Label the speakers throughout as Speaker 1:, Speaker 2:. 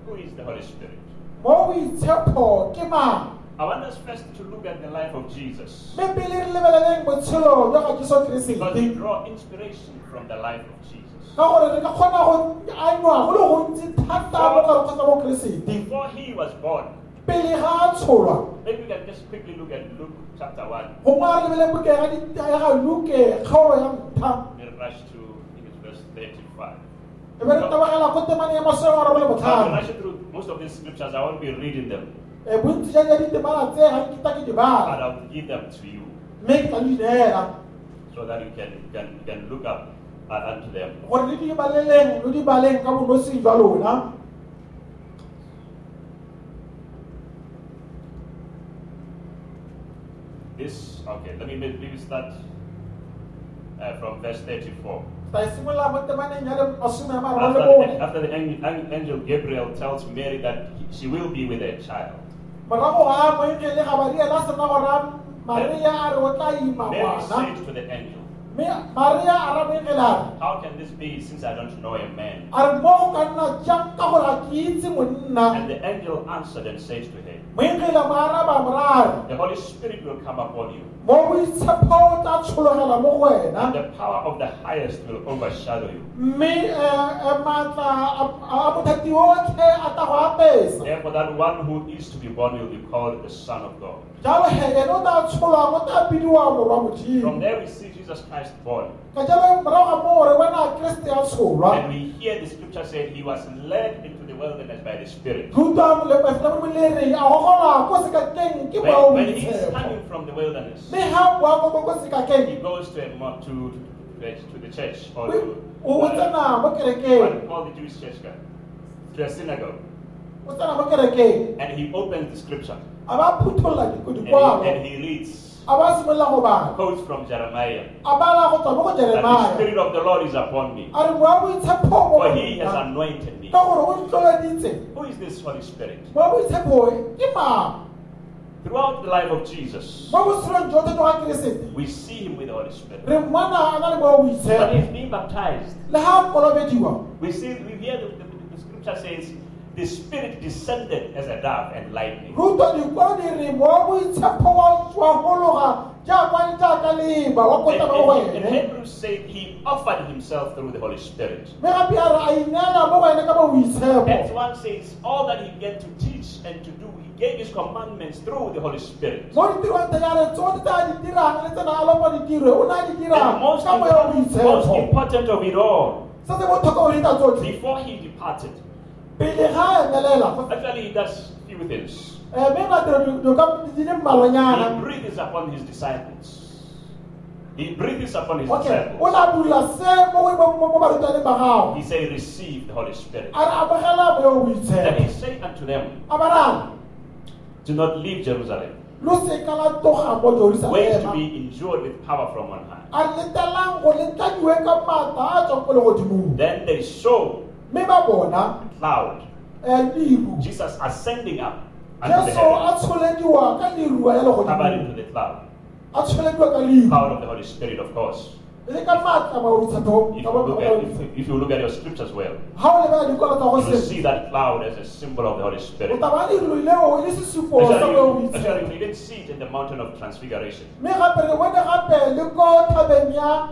Speaker 1: Who is the Holy Spirit?
Speaker 2: Mo boitshepo ke mang?
Speaker 1: I want us first to look at the life of Jesus.
Speaker 2: Me pele re lebeleleng botshelo jwa ga Jesu
Speaker 1: Because we
Speaker 2: Kriste.
Speaker 1: draw inspiration from the life of Jesus.
Speaker 2: Ka gore re ka kgona go anywa go le gontsi thata mo gare ga mo Kriste.
Speaker 1: Before he was born,
Speaker 2: Pele ga a tsholwa,
Speaker 1: maybe we can just quickly look at Luke chapter 1.
Speaker 2: go ngwa re lebele buka ga Luke kgaolo ya ntlha.
Speaker 1: We'll rush to, I think it's verse 35.
Speaker 2: E be re tabagela go temane ya masego a re le
Speaker 1: I'll
Speaker 2: botlhano.
Speaker 1: rush through most of these scriptures. I won't be reading them,
Speaker 2: Bontsi ja ditemana tse ga kita ke di
Speaker 1: but
Speaker 2: bala.
Speaker 1: I'll give them to you
Speaker 2: Mme ke tla di neela
Speaker 1: so that you can look up unto them.
Speaker 2: gore le di baleng ka bonosi jwa lona.
Speaker 1: This, okay, let me maybe start from verse 34.
Speaker 2: Ta simolola mo temaneng ya le masome a mararo le bone.
Speaker 1: After the angel Gabriel tells Mary that she will be with a child,
Speaker 2: Morago ga moengele ga Maria la sena gore Maria a re o tla ima
Speaker 1: Mary
Speaker 2: ngwana.
Speaker 1: said to the angel,
Speaker 2: Mme Maria a ra moengele a re,
Speaker 1: how can this be since I don't know a man?
Speaker 2: a re mo go ka nna jang ka gore ga ke itse monna.
Speaker 1: And the angel answered and said to her,
Speaker 2: Moengele mo araba mo ra re,
Speaker 1: the Holy Spirit will come upon you,
Speaker 2: mo boitshepo o tla tshologela mo go
Speaker 1: and
Speaker 2: wena.
Speaker 1: the power of the highest will overshadow you.
Speaker 2: Mme maatla a mothati otlhe a tla go apesa.
Speaker 1: Therefore, that one who is to be born will be called the Son of God.
Speaker 2: Jalo he ene o tla tsholwang o tla bidiwa morwa Modimo.
Speaker 1: From there we see Jesus Christ born.
Speaker 2: Ka jalo morago ga moo re bona Kriste a tsholwa.
Speaker 1: And we hear the scripture said he was led into the wilderness by the Spirit.
Speaker 2: Ruta le mafela mo le re a gogola ko sekakeng ke mo
Speaker 1: When he is
Speaker 2: boitshepo.
Speaker 1: coming from the wilderness,
Speaker 2: Le ha bua ko
Speaker 1: he
Speaker 2: sekakeng
Speaker 1: goes to the church or
Speaker 2: o tsena mo
Speaker 1: what
Speaker 2: kerekeng.
Speaker 1: we call the Jewish church, to a synagogue,
Speaker 2: O tsena mo kerekeng.
Speaker 1: and he opens the scripture
Speaker 2: A ba phutholla dikwalo.
Speaker 1: and he reads
Speaker 2: A ba simolla go bala.
Speaker 1: quotes from Jeremiah.
Speaker 2: A bala go tswa mo go
Speaker 1: That the
Speaker 2: Jeremia.
Speaker 1: Spirit of the Lord is upon me,
Speaker 2: A re bua boitshepo mo
Speaker 1: for
Speaker 2: go
Speaker 1: he has
Speaker 2: nna.
Speaker 1: anointed me.
Speaker 2: Ka gore o ntloleditse.
Speaker 1: Who is this Holy Spirit?
Speaker 2: Mo boitshepo ke mang?
Speaker 1: Throughout the life of Jesus,
Speaker 2: Mo botshelong jotlhe jwa Keresete.
Speaker 1: we see him with the Holy Spirit.
Speaker 2: Re mmona a na le mo
Speaker 1: When
Speaker 2: boitshepo.
Speaker 1: he's being baptized,
Speaker 2: Le ha a kolobediwa.
Speaker 1: we hear the scripture says, the Spirit descended as a dove and lightning.
Speaker 2: Ruta dikwalo di re mo boitshepo wa tswa hologa jaaka le jaaka leba wa kota ba go
Speaker 1: And
Speaker 2: wena.
Speaker 1: Hebrews said he offered himself through the Holy Spirit.
Speaker 2: Me gape a re a ineela mo wena ka ba
Speaker 1: Acts
Speaker 2: boitshepo.
Speaker 1: 1 says all that he began to teach and to do, he gave his commandments through the Holy Spirit.
Speaker 2: Mo ditirong tsa jare tsotlhe tse a di dirang le tsena a lopa di dire o ne a di
Speaker 1: And
Speaker 2: dirang
Speaker 1: most
Speaker 2: ka moya wa
Speaker 1: most
Speaker 2: boitshepo.
Speaker 1: important of it all,
Speaker 2: Se se botlhokwa go leta tsotlhe.
Speaker 1: before he departed,
Speaker 2: Pele ga a emelela.
Speaker 1: actually he does few things.
Speaker 2: Me ba dire do ka di le
Speaker 1: He
Speaker 2: mmalwanyana.
Speaker 1: breathes upon his disciples. He breathes upon his
Speaker 2: Okay, o
Speaker 1: disciples.
Speaker 2: na bula se mo barutwaneng ba gago.
Speaker 1: He said, receive the Holy Spirit.
Speaker 2: A re amogela moya wa
Speaker 1: Then
Speaker 2: boitshepo.
Speaker 1: he said unto them,
Speaker 2: A ba rang,
Speaker 1: do not leave Jerusalem.
Speaker 2: lo se ka la toga mo
Speaker 1: Wait to
Speaker 2: Jerusalema.
Speaker 1: be endured with power from on high.
Speaker 2: A letelang go letladiwe ka maatla a tswang ko legodimong.
Speaker 1: Then they saw
Speaker 2: Mme ba bona
Speaker 1: a cloud,
Speaker 2: liru.
Speaker 1: Jesus ascending up unto the
Speaker 2: Jesu
Speaker 1: heavens,
Speaker 2: a tsholediwa ka lirua ya
Speaker 1: covered
Speaker 2: legodimong.
Speaker 1: into the cloud.
Speaker 2: A tsholediwa ka liru.
Speaker 1: Power of the Holy Spirit, of course.
Speaker 2: Le ka maatla ba boitshepo.
Speaker 1: If you look at your scriptures well,
Speaker 2: Ha o lebela dikwalo tsa go
Speaker 1: you will
Speaker 2: se.
Speaker 1: see that cloud as a symbol of the Holy
Speaker 2: O
Speaker 1: Spirit.
Speaker 2: taba liru leo e le sesupo sa moya wa
Speaker 1: Actually,
Speaker 2: boitshepo.
Speaker 1: we didn't see it in the mountain of transfiguration.
Speaker 2: Mme gape re bone gape le ko thabeng ya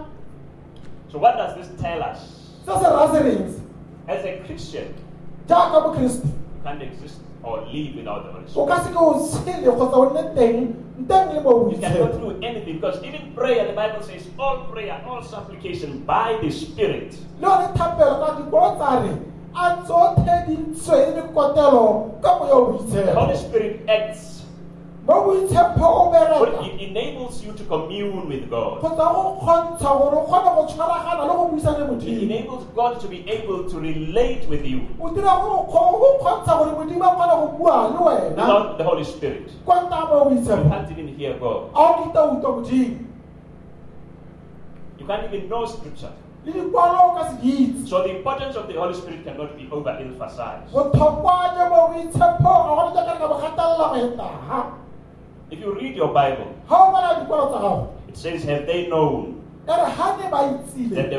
Speaker 1: So what does this tell us?
Speaker 2: se se raya se reng.
Speaker 1: As a Christian,
Speaker 2: Jaaka mo Kristo.
Speaker 1: you can't exist or live without the Holy
Speaker 2: O
Speaker 1: Spirit.
Speaker 2: ka se ke o tshele kgotsa o nne teng nteng le mo
Speaker 1: You cannot
Speaker 2: boitshepo.
Speaker 1: do anything because even prayer, the Bible says, all prayer, all supplication by the Spirit.
Speaker 2: Le yone thapelo ka dikwalo tsa re a tsotlhe di ntshwe le kotelo ka moya wa
Speaker 1: The Holy
Speaker 2: boitshepo.
Speaker 1: Spirit acts,
Speaker 2: Mo boitshepo o
Speaker 1: but
Speaker 2: bereka.
Speaker 1: it enables you to commune with God.
Speaker 2: Kgotsa go kgontsha gore o kgone go tshwaragana le go buisana le
Speaker 1: It
Speaker 2: Modimo.
Speaker 1: enables God to be able to relate with you.
Speaker 2: O dira go kgontsha gore Modimo a kgone go bua le wena.
Speaker 1: Without the Holy Spirit,
Speaker 2: Kwa nta mo
Speaker 1: you
Speaker 2: boitshepo.
Speaker 1: can't even hear God.
Speaker 2: A o kita utlwa Modimo.
Speaker 1: You can't even know Scripture.
Speaker 2: Le dikwalo o ka se di itse.
Speaker 1: So the importance of the Holy Spirit cannot be overemphasized.
Speaker 2: Botlhokwa jwa mo boitshepo ga gone jaaka re ka bo gatelela go eta ha.
Speaker 1: If you read your Bible,
Speaker 2: Ha o bala dikwalo tsa gago.
Speaker 1: it says, have they known
Speaker 2: E re ha ne ba
Speaker 1: that
Speaker 2: itsile
Speaker 1: they will not have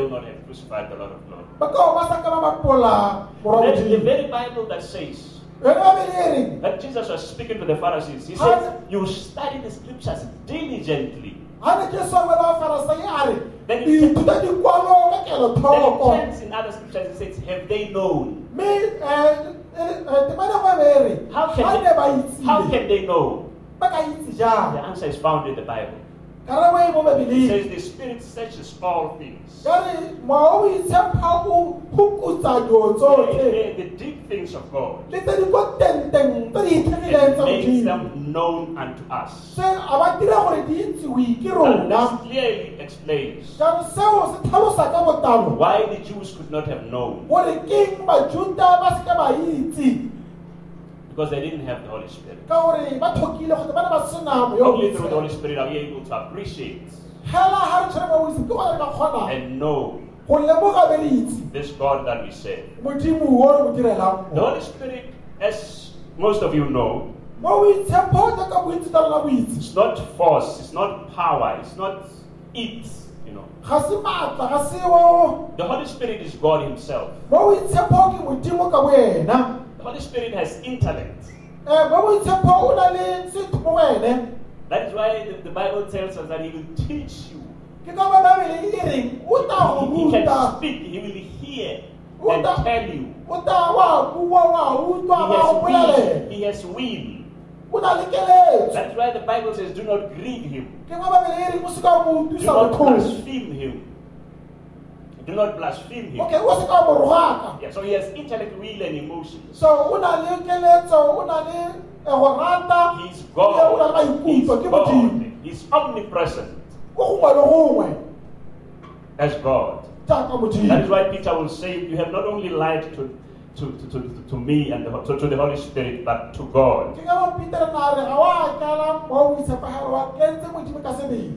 Speaker 1: crucified the Lord of glory.
Speaker 2: ba ka ba sa ka ba mapola morwa
Speaker 1: That's the
Speaker 2: modimo
Speaker 1: very Bible that says
Speaker 2: yona ba be le reng
Speaker 1: that Jesus was speaking to the Pharisees. He said, you study the scriptures diligently.
Speaker 2: ha ne ke so ba Farisei a re
Speaker 1: Then
Speaker 2: di
Speaker 1: it-
Speaker 2: thuta di kwalo ka kelo
Speaker 1: Then
Speaker 2: thoko
Speaker 1: it turns in other scriptures, it says, have they known?
Speaker 2: me temana ba be re
Speaker 1: How can
Speaker 2: ha
Speaker 1: they-
Speaker 2: ne ba
Speaker 1: How
Speaker 2: itsile
Speaker 1: can they know?
Speaker 2: ba ka itse
Speaker 1: The
Speaker 2: jang
Speaker 1: answer is found in the Bible.
Speaker 2: karabo e mo
Speaker 1: It
Speaker 2: bibeleng
Speaker 1: says the Spirit searches all things.
Speaker 2: ka re moya o itshepa o phokotsa dilo tsotlhe
Speaker 1: The deep things of God.
Speaker 2: le tse di ko tenteng tse di ithekileng
Speaker 1: It
Speaker 2: tsa
Speaker 1: makes
Speaker 2: modimo
Speaker 1: them known unto us.
Speaker 2: se a ba dira gore di itsewe ke
Speaker 1: And
Speaker 2: rona
Speaker 1: this clearly explains
Speaker 2: jaanong seo se tlhalosa ka botlalo
Speaker 1: why the Jews could not have known,
Speaker 2: gore keng bajuda ba seke ba itse
Speaker 1: because they didn't have the Holy Spirit.
Speaker 2: ka gore ba tlhokile kgotsa ba ne ba sena moya o
Speaker 1: Only through the Holy
Speaker 2: itseng.
Speaker 1: Spirit are we able to appreciate
Speaker 2: hela ha re tshwere mo o itse ke gore re ka kgona
Speaker 1: and know
Speaker 2: go lemoga be le itse
Speaker 1: this God that we serve.
Speaker 2: modimo o re mo direlang
Speaker 1: The Holy Spirit, as most of you know,
Speaker 2: mo o itshepo jaaka boitse ka lona bo itse
Speaker 1: it's not force, it's not power, it's not it, you know.
Speaker 2: ga se maatla ga seo
Speaker 1: The Holy Spirit is God Himself.
Speaker 2: mo o itshepo ke modimo ka boena
Speaker 1: The Holy Spirit has intellect.
Speaker 2: mo o itshepo o na le setho mo wene
Speaker 1: That is why the Bible tells us that He will teach you.
Speaker 2: ke ka ba babele e reng o ta go
Speaker 1: He can
Speaker 2: ruta
Speaker 1: speak, He will hear
Speaker 2: o
Speaker 1: and
Speaker 2: ta
Speaker 1: tell you.
Speaker 2: o ta wa bua wa utlwa wa o bolele
Speaker 1: He has will.
Speaker 2: o na le keletso
Speaker 1: That's why the Bible says, do not grieve Him.
Speaker 2: ke ba babele e reng o se ka mo
Speaker 1: Do
Speaker 2: utlwisa
Speaker 1: not
Speaker 2: botlhoko
Speaker 1: blaspheme Him. Do not blaspheme Him.
Speaker 2: okay o se ka mo rogaka
Speaker 1: Yeah, so He has intellect, will, and emotions.
Speaker 2: so o na le keletso o na le go rata
Speaker 1: He's
Speaker 2: ebile o na
Speaker 1: God.
Speaker 2: le
Speaker 1: He's
Speaker 2: maikutlo ke modimo
Speaker 1: God. He's omnipresent
Speaker 2: o gongwe le gongwe
Speaker 1: as God.
Speaker 2: jaaka modimo
Speaker 1: That is why Peter will say, you have not only lied to me and to the Holy Spirit, but to God.
Speaker 2: ke ka ba peter na re ga wa kala mo o itshepagalo wa kentse modimo ka sebele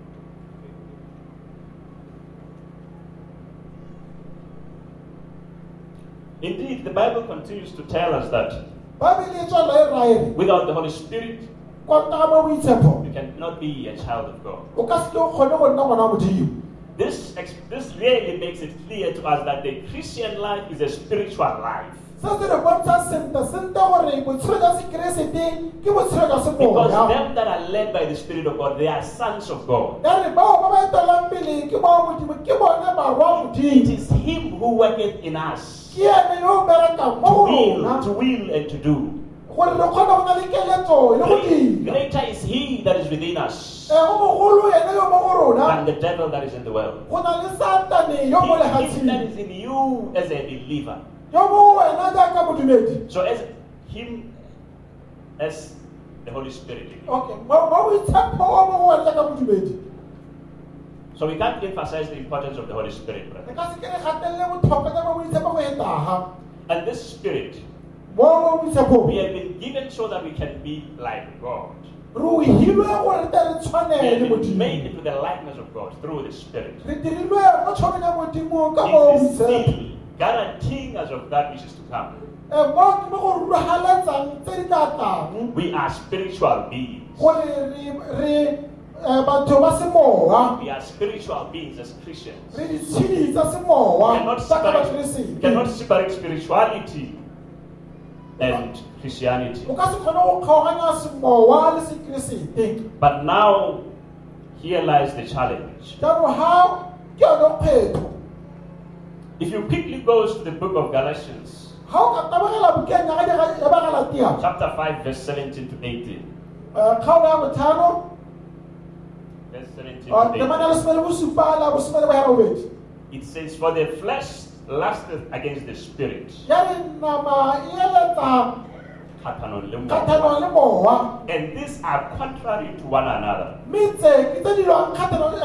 Speaker 1: Indeed, the Bible continues to tell us that
Speaker 2: babele e tswala e raya ere
Speaker 1: without the Holy Spirit,
Speaker 2: kwanta mo boitshepo
Speaker 1: you cannot be a child of God.
Speaker 2: o ka se ke o kgone go nna ngwana wa modimo
Speaker 1: This really makes it clear to us that the Christian life is a spiritual life.
Speaker 2: se se re bontsha sente gore botshelo jwa sekeresete ke botshelo jwa
Speaker 1: Because
Speaker 2: semoya
Speaker 1: them that are led by the Spirit of God, they are sons of God.
Speaker 2: ka re bao ba ba etelang pele ke bao modimo ke bone barwa wa
Speaker 1: It
Speaker 2: modimo
Speaker 1: is Him who worketh in us
Speaker 2: ke ene yo o berekang mo go rona
Speaker 1: to will and to do.
Speaker 2: gore re kgone go na le keletso le go dira
Speaker 1: Greater is He that is within us
Speaker 2: go mogolo ene yo mo go rona
Speaker 1: than the devil that is in the world.
Speaker 2: go na le satane yo mo
Speaker 1: He that
Speaker 2: lehatsheng
Speaker 1: is in you as a believer.
Speaker 2: yo mo go wena jaaka modumedi
Speaker 1: So as Him, as the Holy Spirit in you.
Speaker 2: okay mo boitshepo o mo go wena jaaka modumedi
Speaker 1: So we can't emphasize the importance of the Holy Spirit, brother.
Speaker 2: re ka se ke re gatelele botlhokwa jwa boitshepo go etaga
Speaker 1: And this Spirit,
Speaker 2: mo boitshepong
Speaker 1: we have been given so that we can be like God.
Speaker 2: re o hilwe gore re tle re
Speaker 1: We
Speaker 2: tshwane
Speaker 1: have
Speaker 2: le
Speaker 1: been
Speaker 2: modimo
Speaker 1: made into the likeness of God through the Spirit.
Speaker 2: re dirilwe mo tshwanong ya modimo ka mo
Speaker 1: It is
Speaker 2: boitshepo
Speaker 1: still guaranteeing us of that which is to come.
Speaker 2: mo ke mo go ruragalatsang tse di tla tlang
Speaker 1: We are spiritual beings.
Speaker 2: gore re batho ba semowa
Speaker 1: We are spiritual beings as Christians.
Speaker 2: re ditshedi tsa semowa
Speaker 1: Cannot
Speaker 2: jaaka
Speaker 1: separate,
Speaker 2: bakeresete
Speaker 1: cannot separate spirituality and Christianity.
Speaker 2: o ka se kgone go kgaoganya semowa le sekeresete
Speaker 1: But now, here lies the challenge.
Speaker 2: jaanong ga ke yone kgwetho
Speaker 1: If you quickly go to the book of Galatians,
Speaker 2: ga o ka tabagela bukeng ya bagalatia
Speaker 1: chapter 5, verse 17 to 18.
Speaker 2: kgaolo ya botlhano
Speaker 1: Verse 17 to 18.
Speaker 2: temana ya lesome le bosupa la bosome le boherobedi
Speaker 1: It says, for the flesh lusteth against the spirit,
Speaker 2: ya re nama e eletsa
Speaker 1: and
Speaker 2: kgathanong le mowa
Speaker 1: these are contrary to one another.
Speaker 2: mme tse ke tse di lwang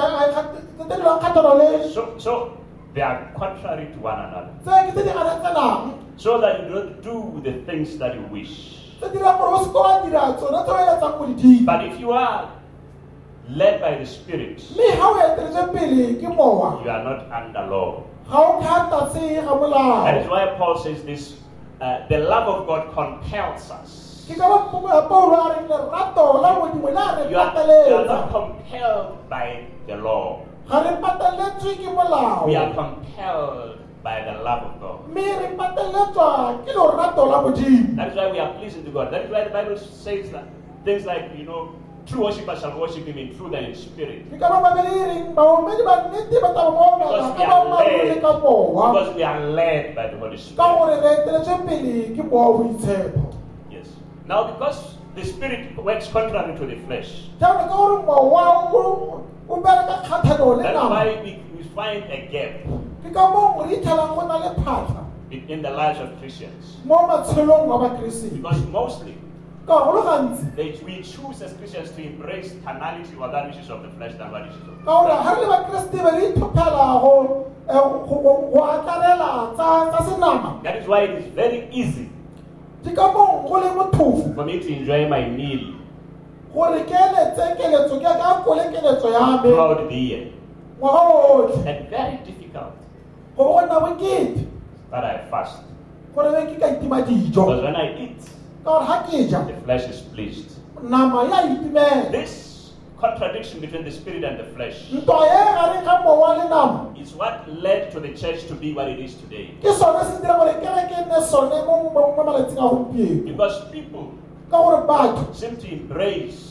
Speaker 2: kgathano le
Speaker 1: So they are contrary to one another.
Speaker 2: tse ke tse di ganetsenang
Speaker 1: So that you don't do the things that you wish.
Speaker 2: tse dirang gore o seke wa dira tsone tse o eletsang go di dira
Speaker 1: But if you are led by the Spirit,
Speaker 2: mme ga o eteletse pele ke mowa
Speaker 1: you are not under law.
Speaker 2: ga o kgatase ga molao
Speaker 1: That is why Paul says this, the love of God compels us.
Speaker 2: ke ka ba paulo a reng lerato la modimo le a re
Speaker 1: You are not
Speaker 2: pateletsa
Speaker 1: compelled by the law.
Speaker 2: ga re pateletswe ke molao
Speaker 1: We are compelled by the love of God.
Speaker 2: mme re pateletswa ke lorato la modimo
Speaker 1: That is why we are pleasing to God. That is why the Bible says that things like, true worshippers shall worship Him in truth and in spirit.
Speaker 2: ke ka ba mabele e reng baomedi ba nnete ba tla mo
Speaker 1: Because
Speaker 2: bona
Speaker 1: we
Speaker 2: ka
Speaker 1: are
Speaker 2: ba maru le ka mowa
Speaker 1: because we are led by the Holy
Speaker 2: ka
Speaker 1: Spirit.
Speaker 2: gore re eteletswe pele ke mowa wa boitshepo
Speaker 1: Yes. Now, because the Spirit works contrary to the flesh,
Speaker 2: jaanong ka gore mowa o bereka kgatlhanong le
Speaker 1: that's
Speaker 2: nama
Speaker 1: why we find a gap
Speaker 2: ke ka moo re itlhelang go na le phatlha
Speaker 1: in the lives of Christians.
Speaker 2: mo matshelong wa bakeresete
Speaker 1: Because mostly
Speaker 2: ka gore go le gantsi
Speaker 1: we choose as Christians to embrace carnality or that which is of the flesh than what is of the
Speaker 2: ka gore
Speaker 1: flesh.
Speaker 2: ga re le bakeresete be re itlhophela go akarela tsa senama
Speaker 1: That is why it is very easy
Speaker 2: ke ka moo go le motlhofo
Speaker 1: for me to enjoy my meal
Speaker 2: gore ke eletse keletso ke ka kole keletso ya me
Speaker 1: throughout the year.
Speaker 2: ngwaga otlhe
Speaker 1: And very difficult
Speaker 2: go bo go nna bokete
Speaker 1: that I fast.
Speaker 2: gore be ke ka itima dijo
Speaker 1: Because when I eat,
Speaker 2: ka gore ga ke ja
Speaker 1: the flesh is pleased.
Speaker 2: nama ya itimela
Speaker 1: This contradiction between the spirit and the flesh
Speaker 2: ntwa e gare ga mowa le nama
Speaker 1: is what led to the church to be what it is today.
Speaker 2: ke sone se dira gore kereke e nne sone mo malatsing a gompieno
Speaker 1: Because people
Speaker 2: ka gore batho
Speaker 1: seem to embrace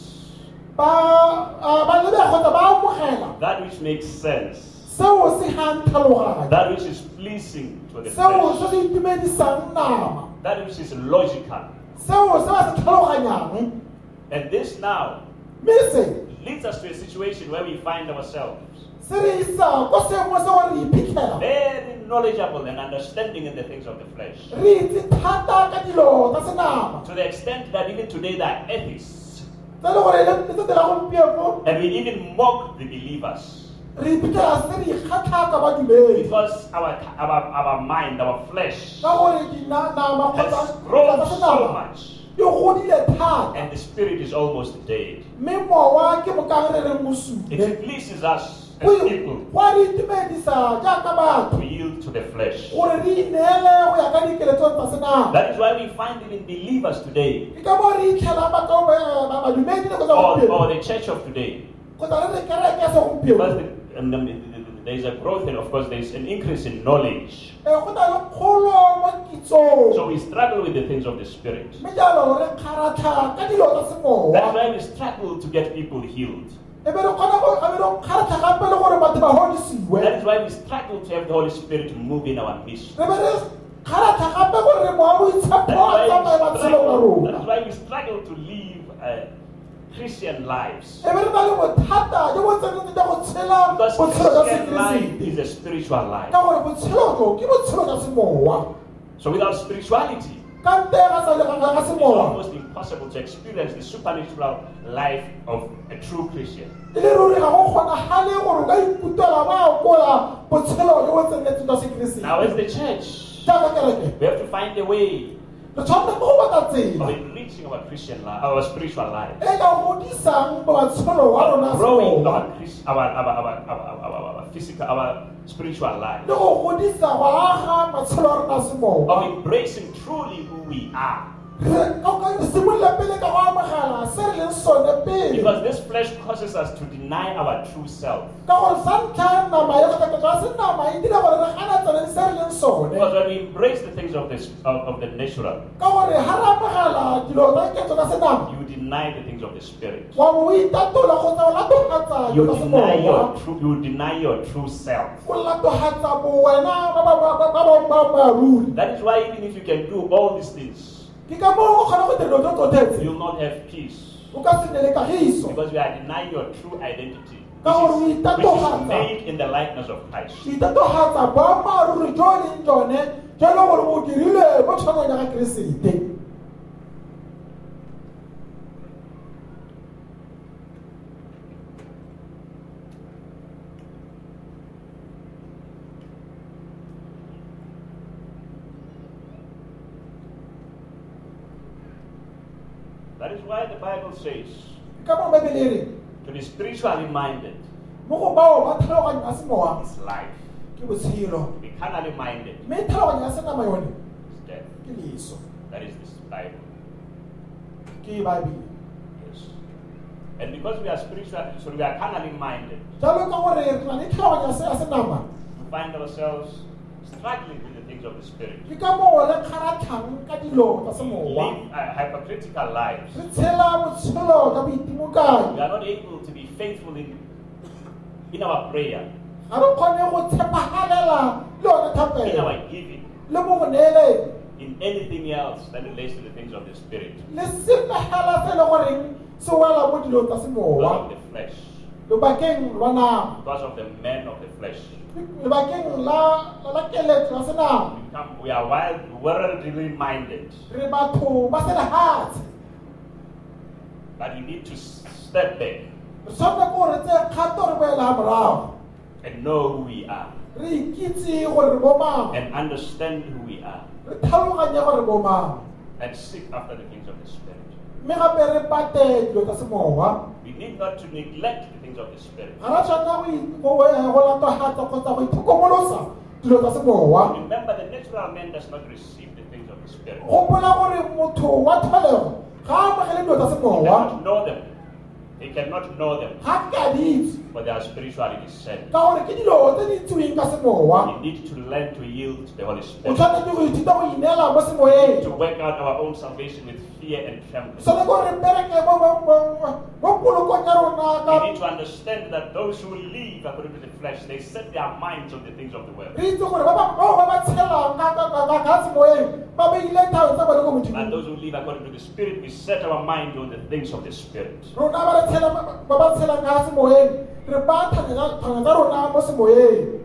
Speaker 2: ba lebe kgotsa ba amogela
Speaker 1: that which makes sense,
Speaker 2: seo se gang tlhaloganya
Speaker 1: that which is pleasing to the
Speaker 2: seo se
Speaker 1: flesh,
Speaker 2: se itumedisang nama
Speaker 1: that which is logical.
Speaker 2: seo se ba se tlhaloganyang
Speaker 1: And this now
Speaker 2: mme se
Speaker 1: leads us to a situation where we find ourselves
Speaker 2: se re isa ko seemo se gore re iphitlhela
Speaker 1: very knowledgeable and understanding in the things of the flesh.
Speaker 2: re itse thata ka dilo tsa senama
Speaker 1: To the extent that even today there are atheists,
Speaker 2: tse le gore le tsetse la gompieno
Speaker 1: and we even mock the believers.
Speaker 2: re iphitlhela se re ikgatlha ka badumedi
Speaker 1: Because our mind, our flesh,
Speaker 2: ka gore dinama
Speaker 1: has
Speaker 2: kgotsa
Speaker 1: grown
Speaker 2: tsa
Speaker 1: so
Speaker 2: senama
Speaker 1: much,
Speaker 2: di godile thata
Speaker 1: and the spirit is almost dead.
Speaker 2: mme mowa ke mokang re reng mosupe
Speaker 1: It pleases us as
Speaker 2: go
Speaker 1: people
Speaker 2: a re itumedisa jaaka batho
Speaker 1: to yield to the flesh.
Speaker 2: gore re ineele go ya ka dikeletsong tsa senama
Speaker 1: That is why we find even believers today,
Speaker 2: ke ka moo re itlhelang badumedi le kgotsa
Speaker 1: or
Speaker 2: gompieno
Speaker 1: the church of today,
Speaker 2: kgotsa re re kereke ya segompieno
Speaker 1: because there is a growth and of course there is an increase in knowledge.
Speaker 2: go na le kgolo mo kitsong
Speaker 1: So we struggle with the things of the spirit.
Speaker 2: mme jalo re kgaratlha ka dilo tsa
Speaker 1: That's
Speaker 2: semowa
Speaker 1: why we struggle to get people healed.
Speaker 2: e be re kgona go kgaratlha gape le gore batho ba hodisiwe
Speaker 1: That is why we struggle to have the Holy Spirit move in our midst.
Speaker 2: re be re kgaratlha gape gore mowa boitshepo a tsamaye matshelong a
Speaker 1: That is
Speaker 2: rona
Speaker 1: why we struggle to live Christian lives.
Speaker 2: e be re na le bothata jo bo tsenetse ja go tshela
Speaker 1: Because
Speaker 2: botshelo jwa
Speaker 1: Christian life
Speaker 2: sekeresete
Speaker 1: is a spiritual life.
Speaker 2: ka gore botshelo jo ke botshelo jwa semowa
Speaker 1: So without spirituality,
Speaker 2: ka nte ga sa le ga
Speaker 1: it's
Speaker 2: semowa
Speaker 1: almost impossible to experience the supernatural life of a true Christian.
Speaker 2: e le ruri ga go kgonagale gore o ka ikutela ba akola botshelo jo bo tsenetse jwa sekeresete
Speaker 1: Now as the church,
Speaker 2: jaaka kereke
Speaker 1: we have to find a way
Speaker 2: re tshwanetse go batla
Speaker 1: of
Speaker 2: tsela
Speaker 1: enriching our Christian life, our spiritual life,
Speaker 2: e ka godisang matshelo wa rona
Speaker 1: of growing
Speaker 2: semowa
Speaker 1: our physical, our spiritual life,
Speaker 2: le go godisa go aga matshelo a rona semowa
Speaker 1: of embracing truly who we are.
Speaker 2: re simolola pele ka go amogela se re leng sone pele
Speaker 1: Because this flesh causes us to deny our true self.
Speaker 2: ka gore sa ntlha nama ya kgotsa jwa senama e dira gore re gana tsone se re leng sone
Speaker 1: Because when we embrace the things of the natural,
Speaker 2: ka gore ga re amogela dilo tsa ketso ka senama
Speaker 1: you deny the things of the spirit.
Speaker 2: wa bo o itatola kgotsa o latogatsa
Speaker 1: You
Speaker 2: dilo tsa semowa
Speaker 1: deny your true self.
Speaker 2: o latogatsa bowena ba baruri
Speaker 1: That is why even if you can do all these things,
Speaker 2: ke ka moo o kgona go dira dilo tse tsotlhetse
Speaker 1: you will not have peace.
Speaker 2: o ka se nne le kagiso
Speaker 1: Because you are denying your true identity,
Speaker 2: Ka gore o
Speaker 1: which is
Speaker 2: itatogatsa.
Speaker 1: made in the likeness of Christ.
Speaker 2: ke itatogatsa boammaaruri jo e leng jone jo e le gore o dirilwe mo tshwanong ya ga keresete
Speaker 1: That is why the Bible says,
Speaker 2: ke ka moo mebele e reng
Speaker 1: to be spiritually minded
Speaker 2: mo go bao ba tlhaloganyo ya semowa
Speaker 1: is life.
Speaker 2: ke botshelo
Speaker 1: To be carnally minded
Speaker 2: mme tlhaloganyo ya senama yone
Speaker 1: is death.
Speaker 2: ke leso
Speaker 1: That is this Bible.
Speaker 2: ke baebile
Speaker 1: Yes. And because we are spiritual, so we are carnally minded,
Speaker 2: jalo ka gore re na le tlhaloganya se a se nama
Speaker 1: we find ourselves struggling with the things of the Spirit.
Speaker 2: ke ka moo re kgaratlhang ka dilo tsa semowa
Speaker 1: Live hypocritical lives.
Speaker 2: re tshela botshelo ka boitimokanyo
Speaker 1: We are not able to be faithful in our prayer,
Speaker 2: ga re kgone go tshepagalela le yone
Speaker 1: in
Speaker 2: thapelo
Speaker 1: our giving,
Speaker 2: le mo go neeleng
Speaker 1: in anything else that relates to the things of the Spirit.
Speaker 2: le sepegela se le goreng se wela mo dilong tsa
Speaker 1: Because
Speaker 2: semowa
Speaker 1: of the flesh,
Speaker 2: lobakeng lwa nama
Speaker 1: because of the men of the flesh.
Speaker 2: lebakeng la keletso ya senama
Speaker 1: We are worldly minded,
Speaker 2: re batho ba selehatshe
Speaker 1: but we need to step back
Speaker 2: re tshwanetse ko re tse kgato re boela morago
Speaker 1: and know who we are
Speaker 2: re ikitse gore re bo mang
Speaker 1: and understand who we are
Speaker 2: re tlhaloganye gore bo mang
Speaker 1: and seek after the things of the Spirit.
Speaker 2: mme gape re pate dilo tsa semowa
Speaker 1: We need not to neglect the things of the Spirit.
Speaker 2: ga ra tshwanela go latogatsa kgotsa go itlhokomolosa dilo tsa semowa
Speaker 1: Remember, the natural man does not receive the things of the Spirit.
Speaker 2: gopola gore motho wa tlholego ga a amogele dilo tsa
Speaker 1: He
Speaker 2: semowa
Speaker 1: cannot know them. He cannot know them,
Speaker 2: ga ke a di itse
Speaker 1: for they are spiritually discerned.
Speaker 2: ka gore ke dilo tse di itsiweng ka semowa
Speaker 1: We need to learn to yield to the Holy
Speaker 2: o
Speaker 1: Spirit,
Speaker 2: tshwanetse go ithuta go ineela mo semoyeng
Speaker 1: to work out our own salvation with fear and trembling.
Speaker 2: tshwanetse gore re bereke mo polokong ya rona
Speaker 1: We
Speaker 2: ka
Speaker 1: need to understand that those who live according to the flesh, they set their minds on the things of the world.
Speaker 2: re itse gore bao ba tshelang ka semoyeng ba beile thao tsa bone ko
Speaker 1: But
Speaker 2: modimong
Speaker 1: those who live according to the Spirit, we set our mind on the things of the Spirit.
Speaker 2: rona ba ba tshelang ka semoyeng re ba thanga tsa rona mo semoyeng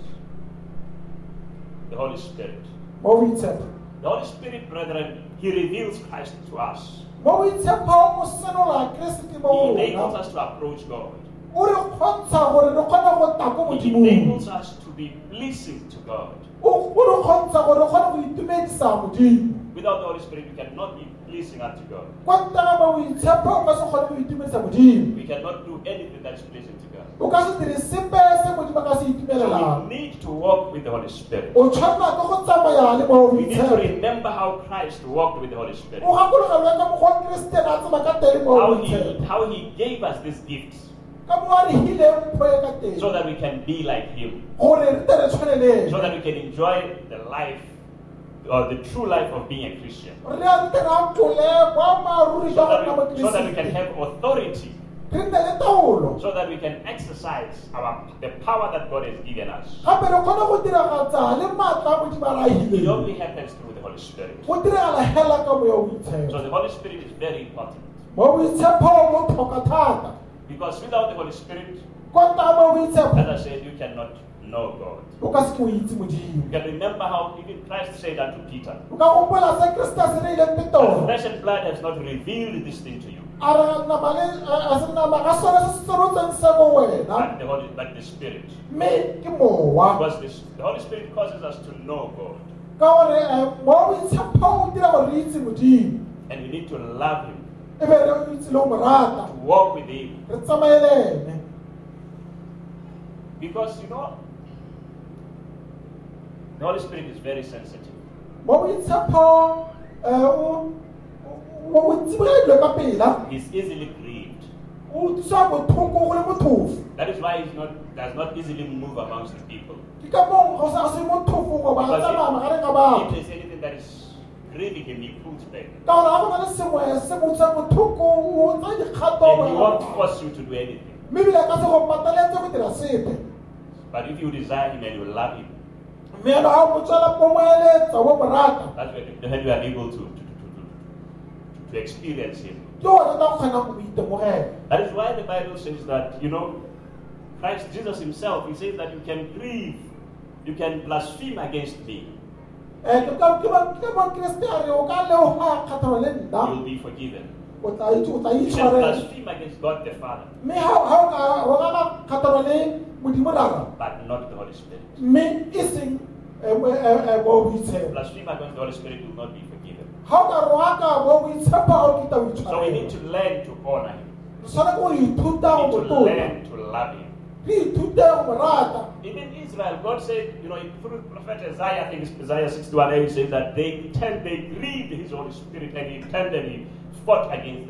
Speaker 1: The Holy Spirit.
Speaker 2: mo boitshepo
Speaker 1: The Holy Spirit, brethren, He reveals Christ to us.
Speaker 2: mo boitshepong mo senola keresete
Speaker 1: He
Speaker 2: mo
Speaker 1: enables
Speaker 2: rona
Speaker 1: us to approach God.
Speaker 2: o re kgontsha gore re kgone go ta ko
Speaker 1: He
Speaker 2: modimong
Speaker 1: enables us to be pleasing to God.
Speaker 2: o re kgontsha gore re kgone go itumedisa modimo
Speaker 1: Without the Holy Spirit, we cannot be pleasing unto God.
Speaker 2: kwa ntaga mo boitshepo o ka se kgone go itumedisa modimo
Speaker 1: We cannot do anything that is pleasing to God.
Speaker 2: o ka se dire sepe se modimo a ka se
Speaker 1: So
Speaker 2: itumelelang
Speaker 1: we need to walk with the Holy Spirit.
Speaker 2: o tshwanela ke go tsamaya le mo
Speaker 1: We need to
Speaker 2: boitshepo
Speaker 1: remember how Christ walked with the Holy Spirit.
Speaker 2: o gakologa le ka mokgwa keresete na tseba ka teng mo boitshepo
Speaker 1: How he gave us these gifts
Speaker 2: ka mo a re hileng phoe ka teng
Speaker 1: so that we can be like him,
Speaker 2: gore re tle re tshwane le
Speaker 1: so that we can enjoy the life or the true life of being a Christian,
Speaker 2: re a tle ra tlole boammaaruri
Speaker 1: so
Speaker 2: jwa gona mo
Speaker 1: that we can
Speaker 2: keresete
Speaker 1: have authority,
Speaker 2: re nne le taolo
Speaker 1: so that we can exercise the power that God has given us.
Speaker 2: gape re kgone go diragatsa le maatla a modimo a re a
Speaker 1: It
Speaker 2: hileng
Speaker 1: only happens through the Holy Spirit.
Speaker 2: go diragala hela ka moya o
Speaker 1: So
Speaker 2: boitshepo
Speaker 1: the Holy Spirit is very important,
Speaker 2: mo boitshepong mo tlhoka thata
Speaker 1: because without the Holy Spirit,
Speaker 2: kwa ntaga mo boitshepo
Speaker 1: as I said, you cannot know God.
Speaker 2: o ka se ke o itse modimo
Speaker 1: You can remember how even Christ said unto Peter,
Speaker 2: o ka gopola se keresete a se reileng
Speaker 1: "That
Speaker 2: petoro
Speaker 1: flesh and blood has not revealed this thing to you,
Speaker 2: a re a se nama ga sone se se serotseng se mo wena
Speaker 1: but the Spirit."
Speaker 2: mme ke mowa
Speaker 1: Because the Holy Spirit causes us to know God,
Speaker 2: ka gore mo boitshepong o dira gore re itse modimo
Speaker 1: and we need to love Him,
Speaker 2: e be re o itse le go mo rata
Speaker 1: to walk with Him,
Speaker 2: re tsamaye le ene
Speaker 1: because the Holy Spirit is very sensitive.
Speaker 2: mo boitshepong o tsibogela dilo ka pela
Speaker 1: He's easily grieved.
Speaker 2: o tsa bothoko go le motlhofo
Speaker 1: That is why does not easily move amongst the people.
Speaker 2: ke ka moo go sa se motlhofo go ba a tsamaya magareng a batho
Speaker 1: If there's anything that is grieving him, he pulls back.
Speaker 2: ka gore ga go na le sengwe se motsa bothoko o tsa dikgato
Speaker 1: And he won't force you to do anything.
Speaker 2: mme ebile a ka se go pateletse go dira sepe
Speaker 1: But if you desire him and you love him,
Speaker 2: mme eno a mo tswela po moeletsa o mo rata
Speaker 1: that's when you are able to experience him.
Speaker 2: ke gone tla go kgona go itemogela
Speaker 1: That is why the Bible says that, Christ Jesus himself, he says that you can grieve, you can blaspheme against me,
Speaker 2: ke mo keresete a re o ka leoga kgatlhanong le nna
Speaker 1: you'll be forgiven.
Speaker 2: o tla
Speaker 1: You can
Speaker 2: itshwarela
Speaker 1: blaspheme against God the Father,
Speaker 2: mme ga o ka rogaga kgatlhanong le modimo rara
Speaker 1: but not the Holy Spirit.
Speaker 2: mme e seng mo boitshepo
Speaker 1: Blaspheme against the Holy Spirit will not be forgiven.
Speaker 2: ga o ka rogaga mo boitshepo ga o kita o
Speaker 1: So we need
Speaker 2: itshwarela
Speaker 1: to learn to honor him.
Speaker 2: re tshwanetse go ithuta
Speaker 1: We
Speaker 2: go
Speaker 1: need to
Speaker 2: motona
Speaker 1: learn to love him.
Speaker 2: re ithute go mo rata
Speaker 1: Even Israel, God said, through Prophet Isaiah, I think it's Isaiah 61, he said that they grieved his Holy Spirit, and he turned and he fought against them.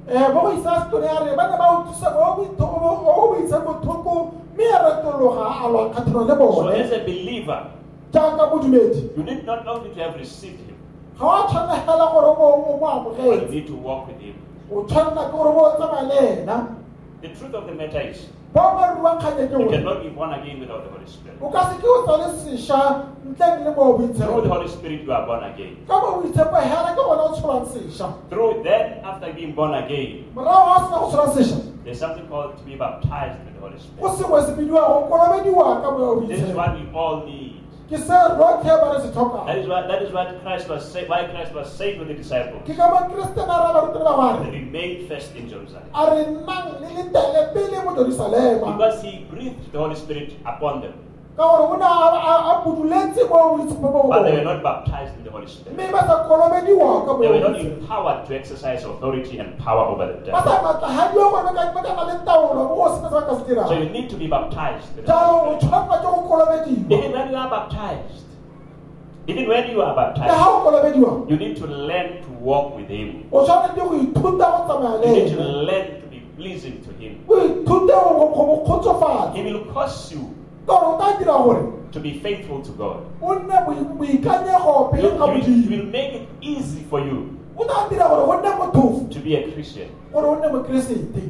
Speaker 2: bo go isa story ya re ba ne ba o thusa o itse botlhoko mme a retologa a lwa kgatlhanong le
Speaker 1: So
Speaker 2: bone
Speaker 1: as a believer,
Speaker 2: jaaka bodumedi
Speaker 1: you need not only to have received him,
Speaker 2: ga wa tshwanegela gore o mo
Speaker 1: but you
Speaker 2: amogetse
Speaker 1: need to walk with him.
Speaker 2: o tshwanela ke gore bo o tsamaya le ena
Speaker 1: The truth of the matter is,
Speaker 2: boammaaruri kganye ke
Speaker 1: you
Speaker 2: gore
Speaker 1: cannot be born again without the Holy Spirit.
Speaker 2: o ka se ke o tsale sešwa ntleng le mo
Speaker 1: Through the
Speaker 2: boitshepo
Speaker 1: Holy Spirit, you are born again.
Speaker 2: ka mo boitshepo hela ke gona o tsholang sešwa
Speaker 1: Through then, after being born again,
Speaker 2: morago ga o sena go tshola sešwa
Speaker 1: there's something called to be baptized with the Holy
Speaker 2: go
Speaker 1: Spirit.
Speaker 2: sengwe se bidiwa go kolobediwa ka moya o
Speaker 1: This is
Speaker 2: boitshepo
Speaker 1: what we all need.
Speaker 2: ke se rotlhe ba re se tlhokang
Speaker 1: That is what Christ was saying. Why Christ was saying to the disciples,
Speaker 2: ke ka mokeresete na ra barutani ba
Speaker 1: "They
Speaker 2: gare
Speaker 1: remain first in Jerusalem,"
Speaker 2: a re nnang le le tele pele mo jerusalema
Speaker 1: because He breathed the Holy Spirit upon them,
Speaker 2: ka gore o ne a buduletse mo boitshepo bo
Speaker 1: but they were
Speaker 2: bone
Speaker 1: not baptized in the Holy Spirit.
Speaker 2: mme ba sa kolobediwa ka
Speaker 1: They
Speaker 2: moya
Speaker 1: were
Speaker 2: o
Speaker 1: not
Speaker 2: boitshepo
Speaker 1: empowered to exercise authority and power over the
Speaker 2: ba
Speaker 1: devil.
Speaker 2: sa matlahadiwa gore ba ka na le taolo mo go sena se ba ka se dirang
Speaker 1: So you need to be baptized with the
Speaker 2: jalo
Speaker 1: Holy
Speaker 2: o
Speaker 1: Spirit.
Speaker 2: tshwanela ke go kolobediwa
Speaker 1: Even when you are baptized, even when you are
Speaker 2: le ga
Speaker 1: baptized,
Speaker 2: o kolobediwa
Speaker 1: you need to learn to walk with Him.
Speaker 2: o tshwanetse go ithuta go tsamaya
Speaker 1: You
Speaker 2: le
Speaker 1: need to
Speaker 2: ene
Speaker 1: learn to be pleasing to Him.
Speaker 2: o ithute go mo kgotsofatsa
Speaker 1: He will cause you
Speaker 2: ka gore o ka dira gore
Speaker 1: to be faithful to God.
Speaker 2: o nne boikanyego
Speaker 1: He
Speaker 2: pele ga modimo
Speaker 1: will make it easy for you
Speaker 2: o tla dira gore go nne motlhofo
Speaker 1: to be a Christian.
Speaker 2: gore o nne mokeresete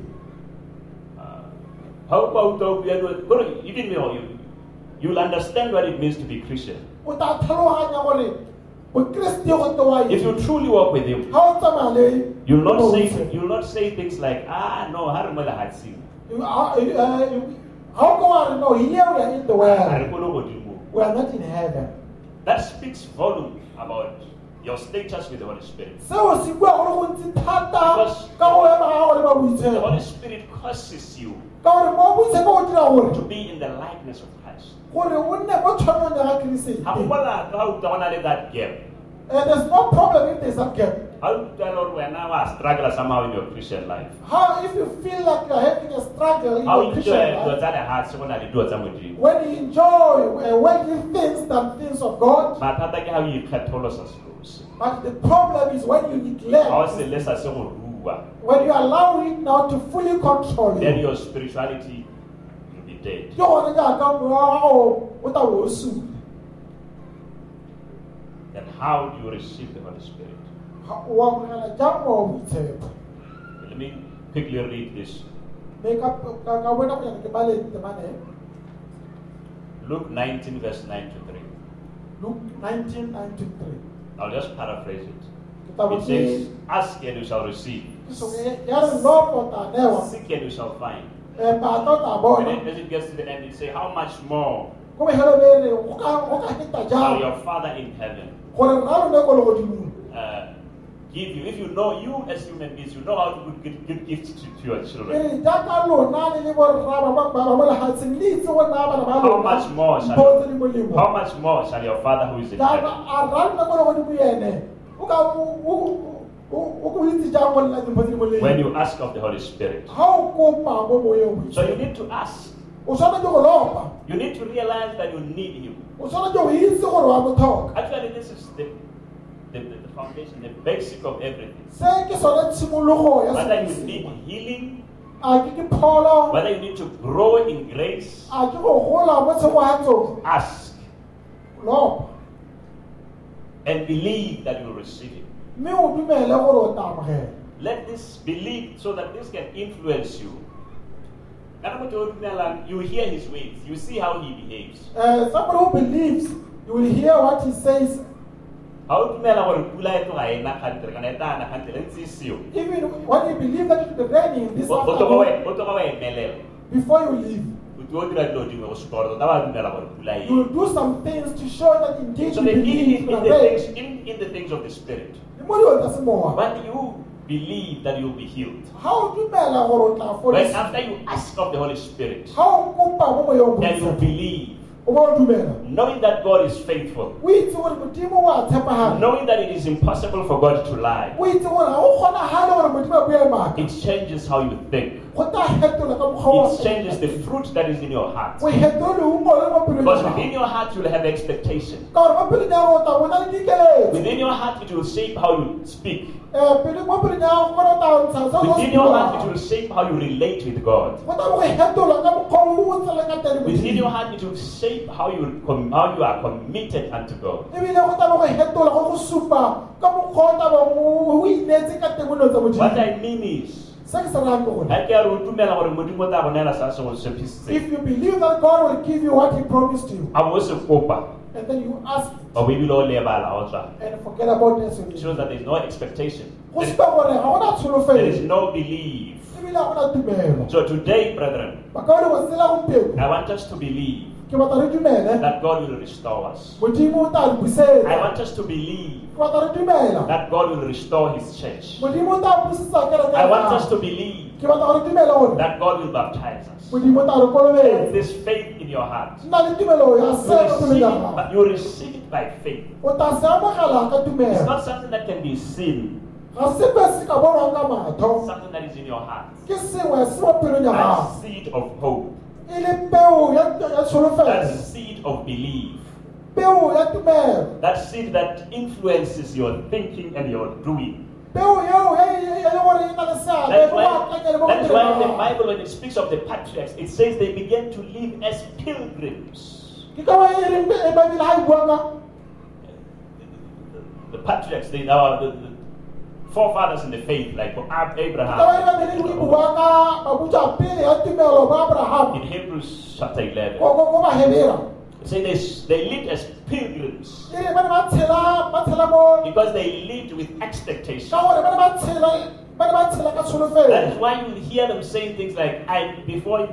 Speaker 1: How about even you'll understand what it means to be Christian.
Speaker 2: o tla tlhaloganya gore bokeresete go tewa
Speaker 1: If you truly walk with Him,
Speaker 2: ga o tsamaya le
Speaker 1: you'll not say things like, no, ha re mo lehatsheng,
Speaker 2: ga o ka wa re no here we are in the
Speaker 1: ha re
Speaker 2: world
Speaker 1: kgone godimo."
Speaker 2: we are not in heaven
Speaker 1: That speaks volume about your status with the Holy Spirit.
Speaker 2: seo se bua gore go ntse thata
Speaker 1: Because-
Speaker 2: ka go ema ga gore ba
Speaker 1: The
Speaker 2: boitshepo
Speaker 1: Holy Spirit causes you
Speaker 2: ka gore mo boitshepo go dira
Speaker 1: to
Speaker 2: gore
Speaker 1: be in the likeness of Christ.
Speaker 2: gore o nne mo tshwanong ya ga keresete
Speaker 1: Ha go bola ka ho tla le that gap.
Speaker 2: there's no problem if there's a gap
Speaker 1: Ha o tla le when I struggle somehow in your Christian life.
Speaker 2: how if you feel like you're having a struggle in
Speaker 1: How
Speaker 2: your
Speaker 1: you
Speaker 2: Christian
Speaker 1: enjoy
Speaker 2: life
Speaker 1: tsa le hatse go na le dilo tsa modimo.
Speaker 2: when you enjoy worldly things than things of God
Speaker 1: Mathata ke ha o ikgetholosa selosi.
Speaker 2: but the problem is when you
Speaker 1: Ha o se
Speaker 2: neglect
Speaker 1: le sa se go rua,
Speaker 2: when you allow it now to fully control
Speaker 1: then
Speaker 2: you
Speaker 1: your spirituality will be dead.
Speaker 2: ke gone jaaka moya wa gago o tla bo o supa
Speaker 1: Then how do you receive the Holy Spirit?
Speaker 2: o amogela jang mo boitshepo
Speaker 1: Let me quickly read this.
Speaker 2: mme ka bona go yana ke baletse mane
Speaker 1: Luke 19 verse 9 to 3.
Speaker 2: Luke 19:9-3
Speaker 1: I'll just paraphrase it.
Speaker 2: ke tla bo
Speaker 1: It says, "Ask and you shall receive.
Speaker 2: ke soke ya re lopo ta newa
Speaker 1: Seek and you shall find."
Speaker 2: batlo ta
Speaker 1: And
Speaker 2: bona
Speaker 1: then as it gets to the end, it says, "How much more
Speaker 2: go begelo be re go ka hita
Speaker 1: shall
Speaker 2: jang
Speaker 1: your Father in heaven
Speaker 2: gore ra lone ko le godimo
Speaker 1: give you?" If you know, you as human beings, you know how to give gifts to your children.
Speaker 2: re jaaka lona le le borra ba mo lehatsheng le itse go naya bana ba
Speaker 1: How much more shall
Speaker 2: ntho tse di molemo
Speaker 1: How much more shall your Father who is in
Speaker 2: jaaka
Speaker 1: heaven
Speaker 2: a ra lona ko le godimo ene o ka o ko itse jang go nna dintho tse di
Speaker 1: when
Speaker 2: molemo
Speaker 1: you ask of the Holy Spirit?
Speaker 2: ga o kopa mo moyeng
Speaker 1: So you need to ask.
Speaker 2: o tshwanetse go lopa
Speaker 1: You need to realize that you need Him.
Speaker 2: o tshwanetse go itse gore wa botlhoka
Speaker 1: Actually, this is the foundation, the basic of everything.
Speaker 2: se ke sone tshimologo ya
Speaker 1: Whether you
Speaker 2: sengwe
Speaker 1: need
Speaker 2: sengwe.
Speaker 1: healing,
Speaker 2: a ke pholo
Speaker 1: whether you need to grow in grace,
Speaker 2: a ke go gola mo tshegogatsong
Speaker 1: ask
Speaker 2: lopa
Speaker 1: and believe that you will receive it.
Speaker 2: mme o dumele gore o tla amogela
Speaker 1: Let this believe so that this can influence you. You hear his ways, you see how he behaves.
Speaker 2: somebody who believes you will hear what he says
Speaker 1: How to
Speaker 2: even when you believe that it will be raining this afternoon before you leave you will do some things to show that indeed
Speaker 1: So
Speaker 2: you
Speaker 1: the
Speaker 2: believe
Speaker 1: in
Speaker 2: in
Speaker 1: the
Speaker 2: the
Speaker 1: things
Speaker 2: rain
Speaker 1: in the things of the spirit.
Speaker 2: mo di o tsa semowa
Speaker 1: When you believe that you'll be healed.
Speaker 2: ga o dumela gore o tla
Speaker 1: When
Speaker 2: fodisa
Speaker 1: after you ask of the Holy Spirit,
Speaker 2: ga o kopa mo moyeng
Speaker 1: then you
Speaker 2: boitshepo
Speaker 1: believe,
Speaker 2: o bo o dumela
Speaker 1: knowing that God is faithful,
Speaker 2: o itse gore modimo o a tshepagala
Speaker 1: knowing that it is impossible for God to lie.
Speaker 2: o itse gore ga o kgonagale gore modimo a bue maaka
Speaker 1: It changes how you think.
Speaker 2: go tla fetola ka mokgwa wa
Speaker 1: It changes the fruit that is in your heart.
Speaker 2: o fetole leungo le mo pelong
Speaker 1: Because
Speaker 2: ya
Speaker 1: within
Speaker 2: gago
Speaker 1: your heart, you'll have expectation.
Speaker 2: ka gore mo pelong ya gago o tla bona le dikeletso
Speaker 1: Within your heart, it will shape how you speak.
Speaker 2: mo pelong ya gago gore o tla ntsha se o se
Speaker 1: Within your heart, it
Speaker 2: buang.
Speaker 1: will shape how you relate with God.
Speaker 2: go tla bo go fetola ka mokgwa o tsela ka teng
Speaker 1: Within your heart, it will shape how you are committed unto God.
Speaker 2: ebile go tla bo go fetola go go supa ka mokgwa o tla bong o inetse ka teng mo tsa
Speaker 1: What
Speaker 2: modimo
Speaker 1: I mean is,
Speaker 2: se ke se rate gore
Speaker 1: ha ke a re o dumela gore Modimo o tla go neela se a se go tshepisitseng.
Speaker 2: if you believe that God will give you what he promised you
Speaker 1: A bo se kopa,
Speaker 2: and then you ask
Speaker 1: o bo ebile o lebala o tswa.
Speaker 2: and forget about this
Speaker 1: It shows that there is no expectation.
Speaker 2: go supa gore ga gona
Speaker 1: There is
Speaker 2: tsholofelo
Speaker 1: no belief.
Speaker 2: ebile ga gona tumelo
Speaker 1: So today, brethren,
Speaker 2: ba ka le go tsela gompieno
Speaker 1: I want us to believe
Speaker 2: ke batla re dumele
Speaker 1: that God will restore us.
Speaker 2: modimo o tla re
Speaker 1: I
Speaker 2: busetsa
Speaker 1: want us to believe
Speaker 2: ke batla re dumela
Speaker 1: that God will restore His church.
Speaker 2: modimo o tla busetsa kereke
Speaker 1: I
Speaker 2: ya
Speaker 1: want us
Speaker 2: gago.
Speaker 1: to believe
Speaker 2: ke batla gore dumela gore
Speaker 1: that God will baptize us.
Speaker 2: modimo o tla re
Speaker 1: Have
Speaker 2: kolobetsa
Speaker 1: this faith in your heart.
Speaker 2: nna le tumelo ya se mo pelong ya gago
Speaker 1: You receive it by faith.
Speaker 2: o tla se amogela ka
Speaker 1: It's
Speaker 2: tumelo
Speaker 1: not something that can be seen.
Speaker 2: ga sepe se ka bonwang ka matlho
Speaker 1: It's something that is in your heart.
Speaker 2: ke sengwe se mo pelong ya gago
Speaker 1: That seed of hope.
Speaker 2: e le peo ya
Speaker 1: That
Speaker 2: tsholofelo
Speaker 1: seed of belief.
Speaker 2: peo ya tumelo
Speaker 1: That seed that influences your thinking and your doing.
Speaker 2: peo eo ya le gore e na le seabe
Speaker 1: That's
Speaker 2: mo
Speaker 1: why,
Speaker 2: akanyele mo
Speaker 1: that's
Speaker 2: bophelong
Speaker 1: why the
Speaker 2: ya gago.
Speaker 1: Bible, when it speaks of the patriarchs, it says they began to live as pilgrims.
Speaker 2: ke ka ba e reng e babile ga e bua ka
Speaker 1: The patriarchs, they are the forefathers in the faith, like
Speaker 2: ke ka ba e
Speaker 1: Abraham.
Speaker 2: babile e bua ka mabutso a pele ya tumelo ba abraham
Speaker 1: In Hebrews chapter 11,
Speaker 2: ko bahebera
Speaker 1: it says they lived as pilgrims
Speaker 2: e re ba ne ba tshela mo
Speaker 1: because they lived with expectation.
Speaker 2: ka gore ba ne ba tshela ka
Speaker 1: That
Speaker 2: tsholofelo
Speaker 1: is why you hear them saying things like, before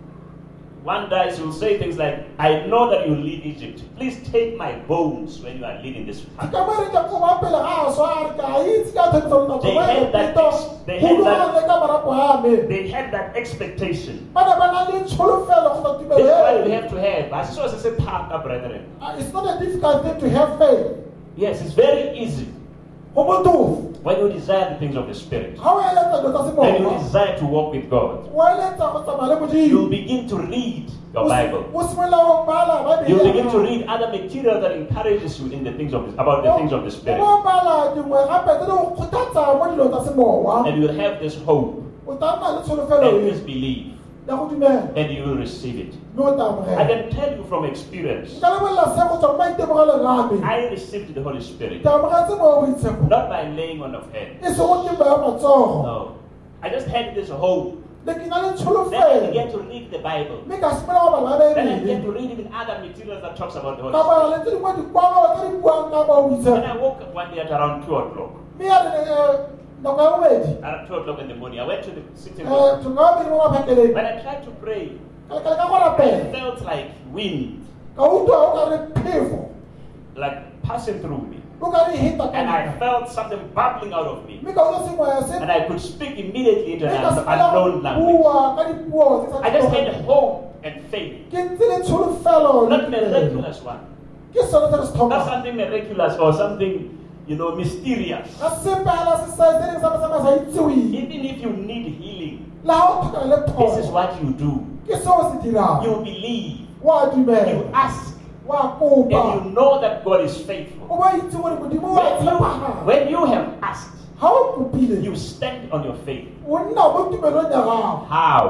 Speaker 1: one dies, you'll say things like, I know that you leave Egypt. Please take my bones when you are leaving this
Speaker 2: ke
Speaker 1: path.
Speaker 2: ka mo re ke go ba pele ga a swa a re ka itse ka thotso nna
Speaker 1: They
Speaker 2: go ba
Speaker 1: had
Speaker 2: e
Speaker 1: that
Speaker 2: pito
Speaker 1: ex- they had
Speaker 2: go
Speaker 1: that-
Speaker 2: le ka marapo a me
Speaker 1: They had that expectation.
Speaker 2: ba ne ba na le tsholofelo go tsa
Speaker 1: This
Speaker 2: tumelo
Speaker 1: is what we
Speaker 2: eo.
Speaker 1: have to have. As soon as I say partner, brethren.
Speaker 2: It's not a difficult thing to have faith
Speaker 1: Yes, it's very easy
Speaker 2: go motofu
Speaker 1: when you desire the things of the Spirit.
Speaker 2: ga o eletsa dilo tsa
Speaker 1: When you
Speaker 2: semowa
Speaker 1: desire to walk with God.
Speaker 2: o eletsa go tsamaya le
Speaker 1: You'll
Speaker 2: modimo
Speaker 1: begin to read your Bible.
Speaker 2: o simolola go bala
Speaker 1: You begin to read other material that encourages you in the things of about the things of the Spirit.
Speaker 2: o bala dingwe gape tse di go kgothatsa mo dilong tsa semowa
Speaker 1: And you will have this hope
Speaker 2: o tla nna le tsholofelo
Speaker 1: and
Speaker 2: e
Speaker 1: this belief,
Speaker 2: ya go dumela
Speaker 1: and you will receive it.
Speaker 2: mme o tla
Speaker 1: I
Speaker 2: amogela
Speaker 1: can tell you from experience,
Speaker 2: nka lebelela se go tswa mo maitemogelong a me
Speaker 1: I received the Holy Spirit
Speaker 2: ke amogetse mo boitshepo
Speaker 1: not by laying on of hands.
Speaker 2: e se go timba ya matsogo
Speaker 1: No, I just had this hope.
Speaker 2: le ke na le
Speaker 1: Then I
Speaker 2: tsholofelo
Speaker 1: began to read the Bible.
Speaker 2: mme ka simolola go bala ba
Speaker 1: Then I
Speaker 2: ebile
Speaker 1: began to read even other materials that talks about the Holy
Speaker 2: ka bala
Speaker 1: Spirit.
Speaker 2: le tse dingwe dikwalo tse di buang ka mo
Speaker 1: When
Speaker 2: boitshepo
Speaker 1: I woke up one day at around 2 o'clock,
Speaker 2: mme ya re nako ya bobedi
Speaker 1: around 2 o'clock in the morning, I went to the sitting room.
Speaker 2: tonga wa bedi mo maphakeleng
Speaker 1: When I tried to pray,
Speaker 2: ka lekale ka go
Speaker 1: I
Speaker 2: rapela
Speaker 1: felt like wind,
Speaker 2: ka utlwa o ka re phefo
Speaker 1: like passing through me.
Speaker 2: o ka re hita ka
Speaker 1: And I
Speaker 2: nna
Speaker 1: felt something bubbling out of me.
Speaker 2: mme ka utlwa sengwe se
Speaker 1: And I could speak immediately into
Speaker 2: mme
Speaker 1: an
Speaker 2: ka simolola
Speaker 1: unknown
Speaker 2: go
Speaker 1: language.
Speaker 2: bua ka dipuo tse sa
Speaker 1: I just
Speaker 2: tlhokeng.
Speaker 1: had hope and faith.
Speaker 2: ke ntse le tsholofelo le
Speaker 1: Not
Speaker 2: tumelo.
Speaker 1: miraculous one.
Speaker 2: ke sone se re se
Speaker 1: Not
Speaker 2: tlhokang
Speaker 1: something miraculous or something, mysterious.
Speaker 2: ga sepela se sa tse dingwe sa sa sa itseweng
Speaker 1: Even if you need healing,
Speaker 2: la ga o tlhoka le
Speaker 1: this is
Speaker 2: thobo
Speaker 1: what you do.
Speaker 2: ke seo se dirang
Speaker 1: You believe,
Speaker 2: wa
Speaker 1: you
Speaker 2: dumela
Speaker 1: ask,
Speaker 2: wa
Speaker 1: and
Speaker 2: kopa
Speaker 1: you know that God is faithful.
Speaker 2: o ba itse gore modimo wa tshepagala
Speaker 1: When you have asked,
Speaker 2: ga o kopile
Speaker 1: you stand on your faith.
Speaker 2: o nna mo tumelong ya gago
Speaker 1: How?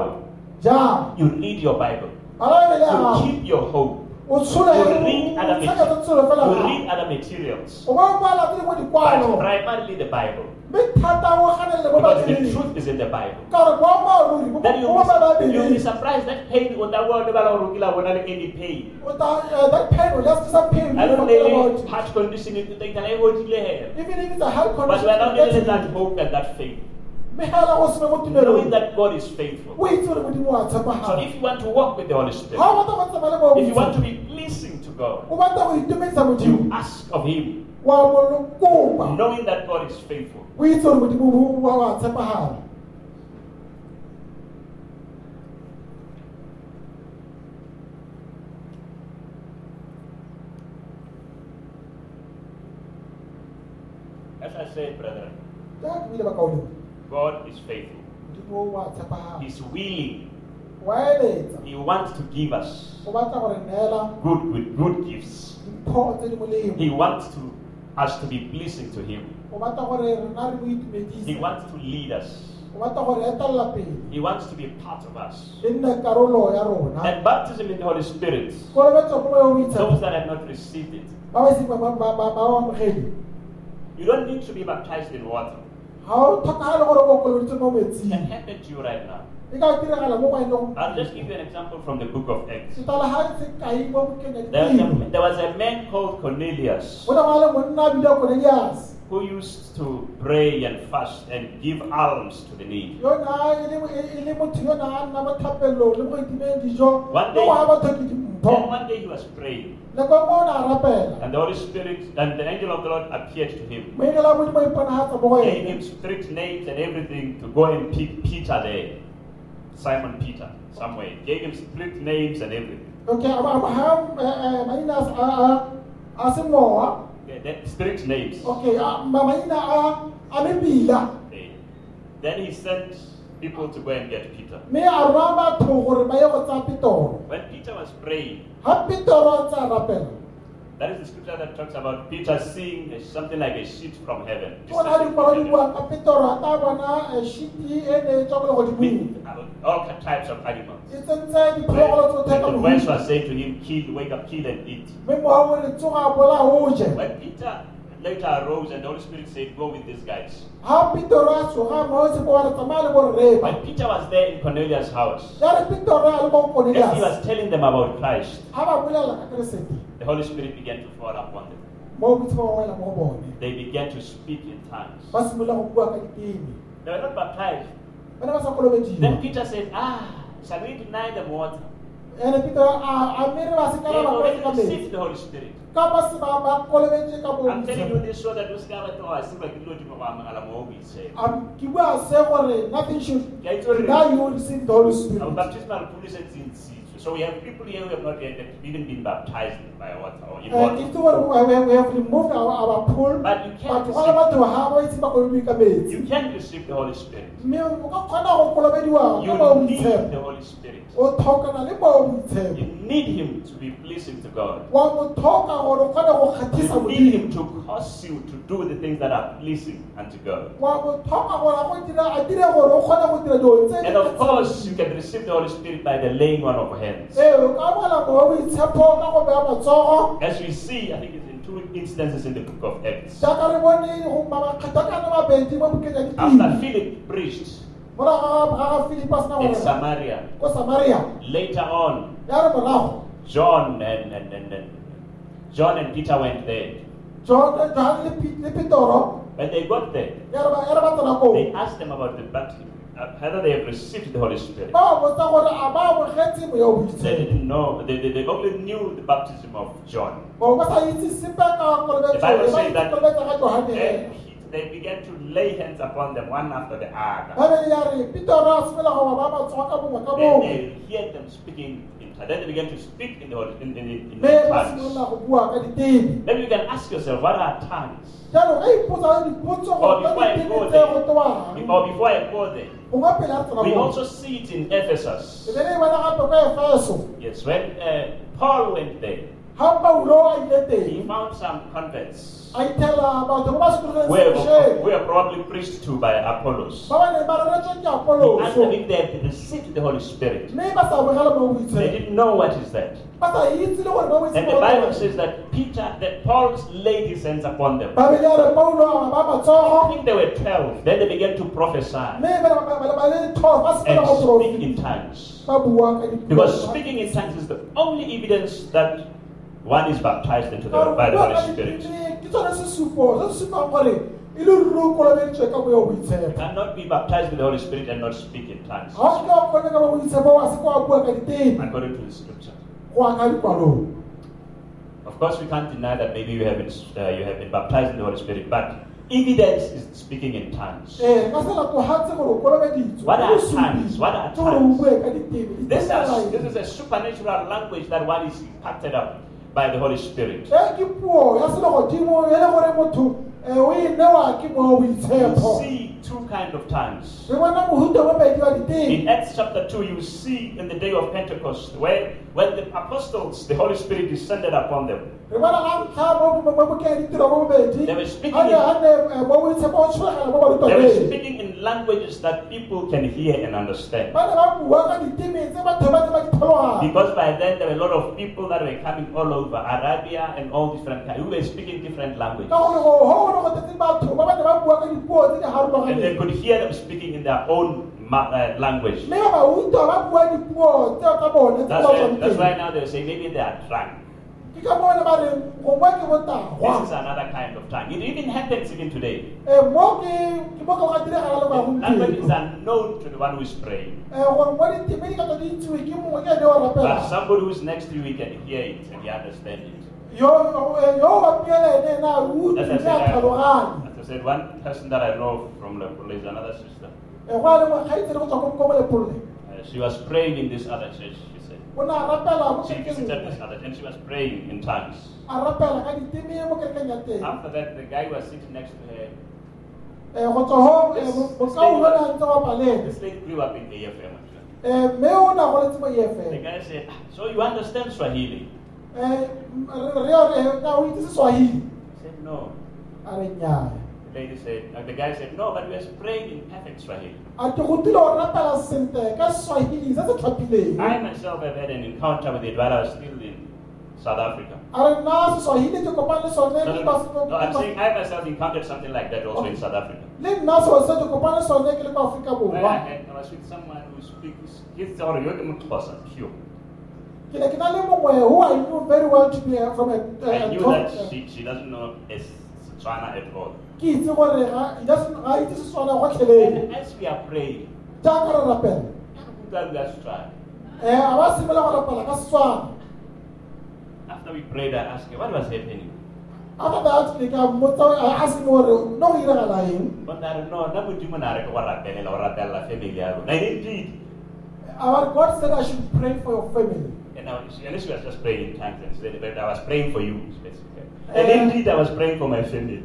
Speaker 2: jang
Speaker 1: You read your Bible.
Speaker 2: bala bele ya
Speaker 1: You
Speaker 2: gago
Speaker 1: keep your hope.
Speaker 2: o tshola
Speaker 1: You read other
Speaker 2: tsheka tse tsholofelo
Speaker 1: you
Speaker 2: ya
Speaker 1: read
Speaker 2: gago
Speaker 1: other materials.
Speaker 2: o ba o bala tse dingwe
Speaker 1: But
Speaker 2: dikwalo
Speaker 1: primarily the Bible.
Speaker 2: mme thata o ganelele mo
Speaker 1: Because the
Speaker 2: badimeng
Speaker 1: truth is in the Bible.
Speaker 2: ka gore boammaaruri bo
Speaker 1: Then
Speaker 2: bo ba
Speaker 1: you'll be
Speaker 2: babeleng
Speaker 1: surprised that pain on that world never any pain.
Speaker 2: that pain will just disappear
Speaker 1: I don't
Speaker 2: forget
Speaker 1: really
Speaker 2: about it.
Speaker 1: heart condition you think that I want to here.
Speaker 2: Even if it's a health
Speaker 1: But
Speaker 2: condition
Speaker 1: we are now
Speaker 2: get
Speaker 1: getting
Speaker 2: it.
Speaker 1: that hope and that faith.
Speaker 2: mme hela go seme mo
Speaker 1: Knowing
Speaker 2: tumelong
Speaker 1: that God is faithful.
Speaker 2: o itse gore modimo wa
Speaker 1: So
Speaker 2: tshepagala
Speaker 1: if you want to walk with the Holy
Speaker 2: ga
Speaker 1: Spirit,
Speaker 2: o batla go tsamaya le mo
Speaker 1: if you want to
Speaker 2: boitshepo,
Speaker 1: be pleasing to God,
Speaker 2: o batla go itumedisa
Speaker 1: you
Speaker 2: modimo
Speaker 1: ask of Him,
Speaker 2: wa molokopa
Speaker 1: knowing that God is faithful.
Speaker 2: o itse gore modimo wa tshepagala
Speaker 1: As I said, brethren,
Speaker 2: jaaka ke bile ba kaoleng
Speaker 1: God is faithful.
Speaker 2: modimo wa tshepahala
Speaker 1: He's willing.
Speaker 2: wa eletsa
Speaker 1: He wants to give us
Speaker 2: o batla gore neela
Speaker 1: good gifts.
Speaker 2: dimpho tse di molemo
Speaker 1: He wants us to be pleasing to Him.
Speaker 2: o batla gore rena re mo
Speaker 1: He
Speaker 2: itumedise
Speaker 1: wants to lead us.
Speaker 2: o batla gore etelela pele
Speaker 1: He wants to be a part of us.
Speaker 2: e nne karolo ya rona
Speaker 1: And baptism in the Holy Spirit,
Speaker 2: kolobetso mo yo o
Speaker 1: those
Speaker 2: itshepa
Speaker 1: that have not received it,
Speaker 2: ba ba ise ba amogedi
Speaker 1: you don't need to be baptized in water.
Speaker 2: ga o tlhokagale gore o kolobeditse mo
Speaker 1: It
Speaker 2: metsing
Speaker 1: can happen to you right now.
Speaker 2: e ka diragala mo ngwaenong
Speaker 1: I'll just give you an example from the book of Acts.
Speaker 2: se tala ga ntse kai mo bukeng ya ditiro
Speaker 1: There was a man called Cornelius
Speaker 2: go ne go le monna a bile Cornelius
Speaker 1: who used to pray and fast and give alms to the needy.
Speaker 2: yo na e le motho yo na a nna mo thapelong le mo go itimeng dijo
Speaker 1: One
Speaker 2: le go ga
Speaker 1: day-
Speaker 2: batho ke
Speaker 1: Then
Speaker 2: dimpho
Speaker 1: one day he was praying,
Speaker 2: le ko mo o ne a rapela
Speaker 1: and the Holy Spirit and the angel of the Lord appeared to him,
Speaker 2: moekela modimo iponagatsa mo go
Speaker 1: gave
Speaker 2: ene
Speaker 1: him strict names and everything to go and pick Peter there, Simon Peter, somewhere. Gave him strict names and everything.
Speaker 2: okay ga maina a semowa
Speaker 1: Okay, that strict names.
Speaker 2: okay maina a mebila
Speaker 1: Okay. Then he sent people to go and get Peter.
Speaker 2: mme a roa batho gore ba ye go tsaya petoro
Speaker 1: When Peter was praying,
Speaker 2: ga petoro a tsaya rapela
Speaker 1: that is the scripture that talks about Peter seeing something like a sheet from heaven.
Speaker 2: ke bona ga dipalo di buang ka petoro a ta bona shiti e ne e tswa go le godimong
Speaker 1: With all types of animals.
Speaker 2: e tsentse diphologolo tsotlhe ka
Speaker 1: The voice
Speaker 2: modimo
Speaker 1: was saying to him, kill, wake up, kill and eat.
Speaker 2: mme moa gore tsoga bola o je
Speaker 1: When Peter later arose and the Holy Spirit said, go with these guys.
Speaker 2: ga petoro a tsoga moetse ko wa re tsamaya le borreba
Speaker 1: When Peter was there in Cornelius' house,
Speaker 2: ya re petoro a le mo
Speaker 1: as he
Speaker 2: Cornelius
Speaker 1: was telling them about Christ,
Speaker 2: ga ba bolela ka keresete
Speaker 1: the Holy Spirit began to fall upon them.
Speaker 2: mo botse ba wela mo go bone
Speaker 1: They began to speak in tongues.
Speaker 2: ba simolola go bua ka ditemi
Speaker 1: They were not baptized.
Speaker 2: ba ne ba sa kolobediwa
Speaker 1: Then Peter said, shall we deny them water?
Speaker 2: ene petoro a mme re ba se
Speaker 1: They
Speaker 2: kana
Speaker 1: have
Speaker 2: ba
Speaker 1: already
Speaker 2: ka metsi
Speaker 1: received the Holy Spirit.
Speaker 2: ka ba se ba kolobetse ka bo
Speaker 1: I'm telling you this so that those guys are simply say.
Speaker 2: ke bua se gore nothing should
Speaker 1: Yeah, it's already-
Speaker 2: now you will receive the Holy
Speaker 1: Our
Speaker 2: Spirit
Speaker 1: baptismal police is in situ. So we have people here who have not yet even been baptized by water or in
Speaker 2: ke
Speaker 1: water.
Speaker 2: itse gore we have removed our pool
Speaker 1: But you can't
Speaker 2: batho ga le batho ga ba itse ba kolobedi ka metsi
Speaker 1: You can receive the Holy Spirit.
Speaker 2: mme o ka kgona go kolobediwa ka
Speaker 1: You
Speaker 2: mo
Speaker 1: need
Speaker 2: boitshepo
Speaker 1: the Holy Spirit.
Speaker 2: o tlhokana le mo boitshepo
Speaker 1: You need Him to be pleasing to God.
Speaker 2: wa mo tlhoka gore o kgone go kgatlhisa
Speaker 1: You need Him
Speaker 2: modimo
Speaker 1: to cause you to do the things that are pleasing unto God.
Speaker 2: wa mo tlhoka gore a dire gore o kgone go dira dilo tse
Speaker 1: And of course, you can receive the Holy Spirit by the laying on of hands.
Speaker 2: o ka amogela mo wa boitshepo ka go bea matsogo
Speaker 1: As we see, I think it's in 2 instances in the book of Acts.
Speaker 2: jaaka re bone go makgathakane mabedi mo bukeng ya
Speaker 1: After
Speaker 2: ditiro
Speaker 1: Philip preached
Speaker 2: morago ga Philip a sena
Speaker 1: in
Speaker 2: gore
Speaker 1: Samaria,
Speaker 2: ko Samaria
Speaker 1: later on,
Speaker 2: ya re morago
Speaker 1: John and Peter went there.
Speaker 2: John le Petoro
Speaker 1: When they got there,
Speaker 2: ya re ba tsena koo
Speaker 1: they asked them about the baptism, whether they have received the Holy Spirit.
Speaker 2: ba botsa gore a ba amogetse mo ya
Speaker 1: They
Speaker 2: boitshepo
Speaker 1: didn't know. They only knew the baptism of John.
Speaker 2: bo ba sa itse sepe ka kolobetso
Speaker 1: The Bible
Speaker 2: ba
Speaker 1: says
Speaker 2: itse
Speaker 1: that
Speaker 2: kolobetso ga Johane
Speaker 1: then they began to lay hands upon them one after the other.
Speaker 2: Bibele ya re Petoro a simolola go ba matsogo ka bongwe ka
Speaker 1: Then
Speaker 2: bongwe
Speaker 1: they heard them speaking in tongues. Then they began to speak in the Holy in
Speaker 2: mme ba
Speaker 1: tongues.
Speaker 2: simolola go bua ka ditemi
Speaker 1: Then you can ask yourself, what are tongues?
Speaker 2: jalo ga ipotsa dipotso
Speaker 1: Or
Speaker 2: go
Speaker 1: before I
Speaker 2: ditemi
Speaker 1: go
Speaker 2: tse go
Speaker 1: there,
Speaker 2: toang
Speaker 1: or before I go there,
Speaker 2: gongwe pele a tsena
Speaker 1: we
Speaker 2: koo
Speaker 1: also see it in Ephesus.
Speaker 2: e be re e bona gape kwa Efeso
Speaker 1: Yes, when Paul went there,
Speaker 2: ga Paulo a ile
Speaker 1: he
Speaker 2: teng
Speaker 1: found some converts
Speaker 2: a itela batho ba ba
Speaker 1: who
Speaker 2: sekologeng
Speaker 1: were probably preached to by Apollos.
Speaker 2: ba ba neng ba reretswe ke
Speaker 1: He asked them
Speaker 2: Apoloso
Speaker 1: if they had received the Holy Spirit.
Speaker 2: mme ba sa bogela mo
Speaker 1: They
Speaker 2: boitshepo
Speaker 1: didn't know what is that.
Speaker 2: ba sa itse le gore mo
Speaker 1: And the Bible says that Paul laid his hands upon them.
Speaker 2: Bibele ya re Paulo a ba
Speaker 1: I
Speaker 2: matsogo
Speaker 1: think they were 12. Then they began to prophesy
Speaker 2: mme ba le 12 ba
Speaker 1: and
Speaker 2: simolola go
Speaker 1: speak in
Speaker 2: profeta
Speaker 1: tongues.
Speaker 2: ba bua ka dipuo
Speaker 1: Because speaking in tongues is the only evidence that one is baptized into by the Holy Spirit.
Speaker 2: ke tsone sesupo se se supang gore e le ruri o kolobeditswe ka mo ya
Speaker 1: You
Speaker 2: boitshepo
Speaker 1: cannot be baptized with the Holy Spirit and not speak in tongues,
Speaker 2: ga o ka o kolobeka ka mo boitshepo wa se kwa bua ka ditemi
Speaker 1: according to the scripture.
Speaker 2: go ya ka dikwalong
Speaker 1: Of course, we can't deny that maybe you have been baptized in the Holy Spirit, but evidence is speaking in tongues.
Speaker 2: ka sela togatse gore o kolobeditswe
Speaker 1: What are
Speaker 2: o supi
Speaker 1: tongues? What are
Speaker 2: ke gore o
Speaker 1: tongues?
Speaker 2: bue ka ditemi
Speaker 1: This is a supernatural language that one is impacted up by the Holy Spirit.
Speaker 2: ke puo ya sele godimo e le gore motho o e newa ke mo o
Speaker 1: You
Speaker 2: itshepo
Speaker 1: see two kind of tongues.
Speaker 2: re bona mohuta o mobedi wa diteng
Speaker 1: In Acts chapter 2, you see in the day of Pentecost, when the apostles, the Holy Spirit descended upon them.
Speaker 2: re bona ga ntlha mo bokeng ditiro mo bobedi
Speaker 1: They were speaking
Speaker 2: ane mo o itshepo o tshwaragela mo
Speaker 1: They were
Speaker 2: barutwaneng
Speaker 1: speaking in languages that people can hear and understand.
Speaker 2: ba ne ba bua ka diteme tse batho ba ne ba di tlhaloganya
Speaker 1: Because by then there were a lot of people that were coming all over Arabia and all different countries who were speaking different languages.
Speaker 2: ka gore go ne go tletse batho ba ba ne ba bua ka dipuo tse di
Speaker 1: And they
Speaker 2: harologaneng
Speaker 1: could hear them speaking in their own language.
Speaker 2: mme ba bahuta ba bua dipuo tseo tsa bone tse ba tswang
Speaker 1: That's why
Speaker 2: teng
Speaker 1: now they say maybe they are drunk.
Speaker 2: ke ka moo ne ba re gongwe ke botagwa
Speaker 1: This is another kind of tongue. It even happens even today.
Speaker 2: mo ke mo ka ga diragala le ba
Speaker 1: Languages
Speaker 2: gompieno
Speaker 1: are known to the one who is praying.
Speaker 2: gore mo diteme di ka tswa di itsiwe ke mongwe ke ene o
Speaker 1: But
Speaker 2: rapela
Speaker 1: somebody who is next to you, he can hear it and he understands it.
Speaker 2: yo ba piela ene na o
Speaker 1: As I
Speaker 2: utlwe a tlhaloganye
Speaker 1: as I said, one person that I know from Lepole is another sister.
Speaker 2: go a le mokgaitsedi go tswa ko molepolle
Speaker 1: She was praying in this other church, she said.
Speaker 2: o ne a rapela mo
Speaker 1: She
Speaker 2: kerekeng
Speaker 1: visited this other and she was praying in tongues.
Speaker 2: a rapela ka diteme mo kerekeng ya teng
Speaker 1: After that, the guy was sitting next to her.
Speaker 2: go tswa ho bokao lona ntse wa palele
Speaker 1: This lady grew up in AFM. Actually.
Speaker 2: mme o ne a goletse mo
Speaker 1: The
Speaker 2: efe
Speaker 1: guy said, so you understand Swahili?
Speaker 2: re na o itse seswahili
Speaker 1: He said, no.
Speaker 2: a re nnyaya
Speaker 1: The guy said, no, but we are praying in perfect Swahili.
Speaker 2: a ke gotile go rapela sentle ka seswahili se se tlhapileng
Speaker 1: I myself have had an encounter with it while I was still in South Africa.
Speaker 2: a re nna seswahili ke kopane le sone
Speaker 1: No, I'm saying I myself encountered something like that also in South Africa.
Speaker 2: le nna seo se ke kopane le sone ke le ko aforika
Speaker 1: When
Speaker 2: borwa
Speaker 1: I was with someone who speaks, he's already pure.
Speaker 2: ke ne ke na le mongwe who I knew very well to be from
Speaker 1: I knew
Speaker 2: a
Speaker 1: that she doesn't know Setswana at all.
Speaker 2: ke itse gore ga itse seswana gotlhelele
Speaker 1: And as we are praying,
Speaker 2: jaaka re rapela
Speaker 1: we are trying.
Speaker 2: a ba simolola go rapela ka seswana
Speaker 1: After we prayed, I asked her, what was happening?
Speaker 2: after that ke ka mmotsa a ask me gore no go iragala eng
Speaker 1: But I don't know, na modimo na re ke go rapela family ya rona. And indeed,
Speaker 2: our God said I should pray for your family
Speaker 1: and she was just praying in tongues and said, but I was praying for you specifically. And indeed, I was praying for my family.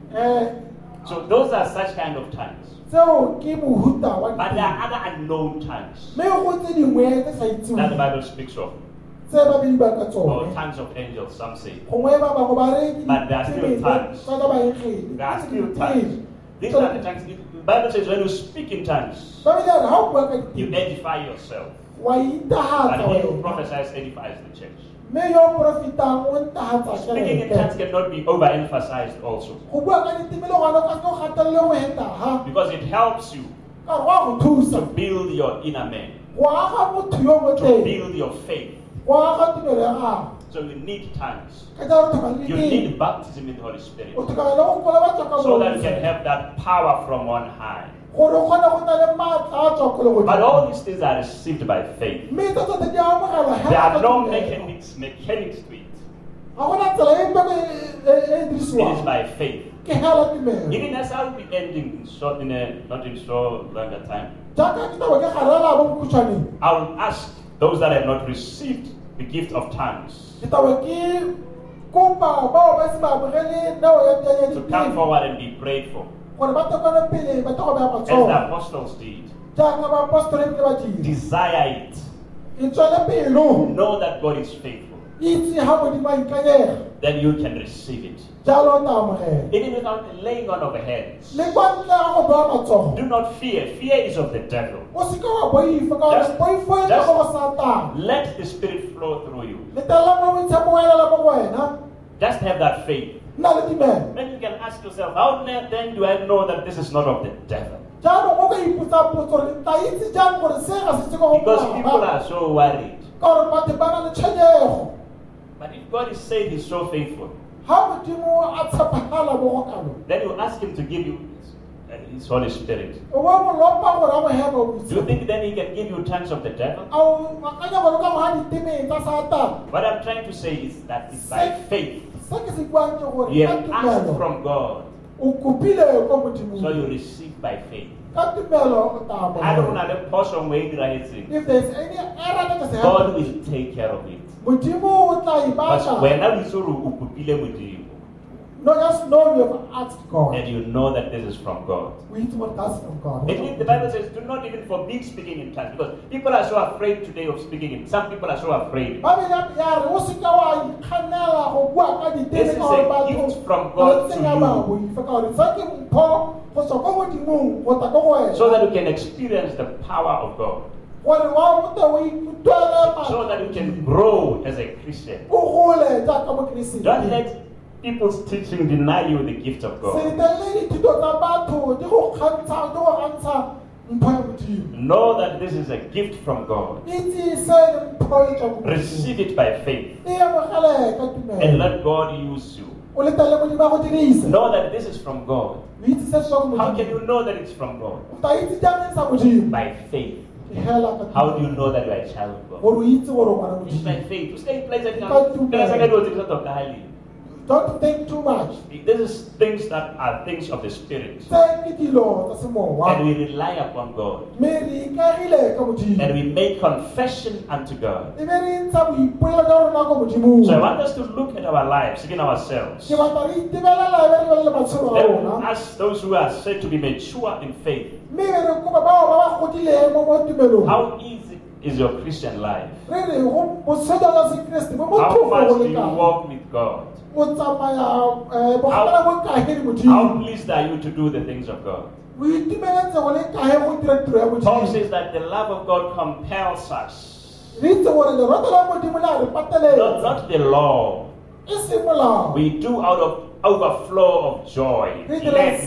Speaker 1: So those are such kind of tongues.
Speaker 2: tseo ke mohuta wa
Speaker 1: But there are other unknown tongues
Speaker 2: mme go tse dingwe tse sa
Speaker 1: that the
Speaker 2: itseweng
Speaker 1: Bible speaks of.
Speaker 2: tse ba bedi ba ka
Speaker 1: Or
Speaker 2: tsone
Speaker 1: tongues of angels, some say.
Speaker 2: gongwe ba bangwe ba re ke
Speaker 1: But there are still
Speaker 2: diteme
Speaker 1: tongues.
Speaker 2: tsa ka baegedi
Speaker 1: There are still tongues. These are the tongues. The Bible says when you speak in tongues,
Speaker 2: ba bile re ga o bua ka
Speaker 1: you
Speaker 2: diteme
Speaker 1: edify yourself.
Speaker 2: wa
Speaker 1: But
Speaker 2: itagatsa
Speaker 1: he who
Speaker 2: wena
Speaker 1: prophesies edifies the church.
Speaker 2: mme yo o profitang o ntagatsa
Speaker 1: Speaking in tongues
Speaker 2: kereke
Speaker 1: cannot be overemphasized also.
Speaker 2: go bua ka diteme le gona o ka se o gatelele go heta ha
Speaker 1: Because it helps you
Speaker 2: ka gore go a go
Speaker 1: to
Speaker 2: thusa
Speaker 1: build your inner man,
Speaker 2: go aga motho yo mo
Speaker 1: to
Speaker 2: teng
Speaker 1: build your faith.
Speaker 2: go aga tumelo ya gago
Speaker 1: So you need tongues.
Speaker 2: ka jalo o tlhoka le
Speaker 1: You
Speaker 2: diteng
Speaker 1: need baptism in the Holy Spirit.
Speaker 2: o tlhoka le go kola ba tswa ka
Speaker 1: So that you can
Speaker 2: bone
Speaker 1: have that power from on high.
Speaker 2: gore o kgone go nna le maatla a tswa ko le
Speaker 1: But
Speaker 2: godimo
Speaker 1: all these things are received by faith.
Speaker 2: mme tse tsotlhe di amogelwa
Speaker 1: There are no
Speaker 2: ga
Speaker 1: mechanics to it.
Speaker 2: gona tsela e mpeko e
Speaker 1: It is
Speaker 2: dirisiwang
Speaker 1: by faith.
Speaker 2: ke hela tumelo
Speaker 1: Even as I'll be ending not in so longer time,
Speaker 2: jaaka ke tabo ke garela mo bokhutshwaneng
Speaker 1: I will ask those that have not received the gift of tongues
Speaker 2: ke tabo ke kopa bao ba se ba amogele neo ya teng ya
Speaker 1: to come
Speaker 2: diteng
Speaker 1: forward and be prayed for,
Speaker 2: gore ba tokane pele ba tlo go beya
Speaker 1: as the
Speaker 2: matsogo
Speaker 1: apostles did.
Speaker 2: jaaka baapostole ke ba dira
Speaker 1: Desire it.
Speaker 2: e tswele pelo
Speaker 1: Know that God is faithful.
Speaker 2: itse ga modimo a ikanyega
Speaker 1: Then you can receive it.
Speaker 2: jalo o tla amogela
Speaker 1: Even without the laying on of the hands.
Speaker 2: le kwa ntle ga go beya matsogo
Speaker 1: Do not fear. Fear is of the devil.
Speaker 2: o seke wa boifa ka gore boifo e tla go go satana
Speaker 1: Let the Spirit flow through you.
Speaker 2: letela mo boitshepo wa elela mo go wena
Speaker 1: Just have that faith.
Speaker 2: nna le dimelo
Speaker 1: Then you can ask yourself, how then do I know that this is not of the devil?
Speaker 2: jaanong o ka ipotsa potso gore tla itse jang gore se ga se se ka go
Speaker 1: Because people
Speaker 2: baba
Speaker 1: are so worried.
Speaker 2: ka gore batho ba na le tshwenyego
Speaker 1: But if God is saying He's so faithful,
Speaker 2: ga modimo a tshepagala mo go kalo
Speaker 1: then you ask Him to give you His Holy Spirit.
Speaker 2: o ba mo lopa gore a mo hema
Speaker 1: Do you
Speaker 2: boitshepo
Speaker 1: think then He can give you tongues of the devil?
Speaker 2: a o akanya gore o ka go ga ditemeng tsa satana
Speaker 1: What I'm trying to say is that it's by faith.
Speaker 2: se ke se buang ke gore
Speaker 1: You
Speaker 2: ka
Speaker 1: have asked
Speaker 2: tumelo
Speaker 1: from God,
Speaker 2: o kopile ko
Speaker 1: so
Speaker 2: modimong
Speaker 1: you receive by faith.
Speaker 2: ka tumelo o tla
Speaker 1: I don't
Speaker 2: amogela
Speaker 1: know the portion where it is.
Speaker 2: if there's any error that is
Speaker 1: God
Speaker 2: happening
Speaker 1: will take care of it.
Speaker 2: modimo o tla
Speaker 1: But
Speaker 2: ibaka
Speaker 1: when I was so ukupile modimo,
Speaker 2: No, just know you have asked God.
Speaker 1: and you know that this is from God.
Speaker 2: We need what that's from God.
Speaker 1: At least the Bible says, do not even forbid speaking in tongues, because people are so afraid today of speaking in. Some people are so afraid. This is a gift from God to you, so that you can experience the power of God, so that you can grow as a Christian. Don't let people's teaching deny you the gift of God. Know that this is a gift from God. Receive it by faith and let God use you. Know that this is from God. How can you know that it's from God? By faith. How do you know that you are a child of God? It's by faith.
Speaker 2: Don't think too much.
Speaker 1: This is things that are things of the Spirit. And we rely upon God. And we make confession unto God. So I want us to look at our lives, in ourselves. Then ask those who are said to be mature in faith, how easy is your Christian life? How much do you walk with God? How pleased are you to do the things of God? Paul says that the love of God compels us. Not the law. We do out of overflow of joy, gladness.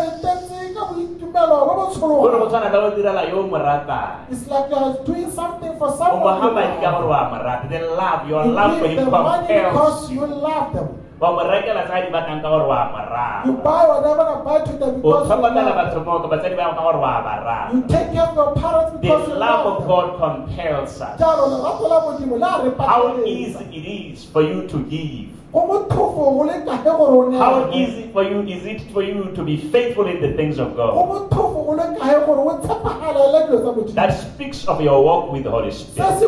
Speaker 2: It's like you are doing something for someone.
Speaker 1: The love, your love for him compels
Speaker 2: you love them.
Speaker 1: You
Speaker 2: You buy whatever I buy to them because you love them. You take care of your parents
Speaker 1: The
Speaker 2: because you
Speaker 1: love
Speaker 2: love
Speaker 1: of
Speaker 2: them.
Speaker 1: God compels us. How easy it is for you to give. How easy for you is it for you to be faithful in the things of God? That speaks of your walk with the Holy Spirit.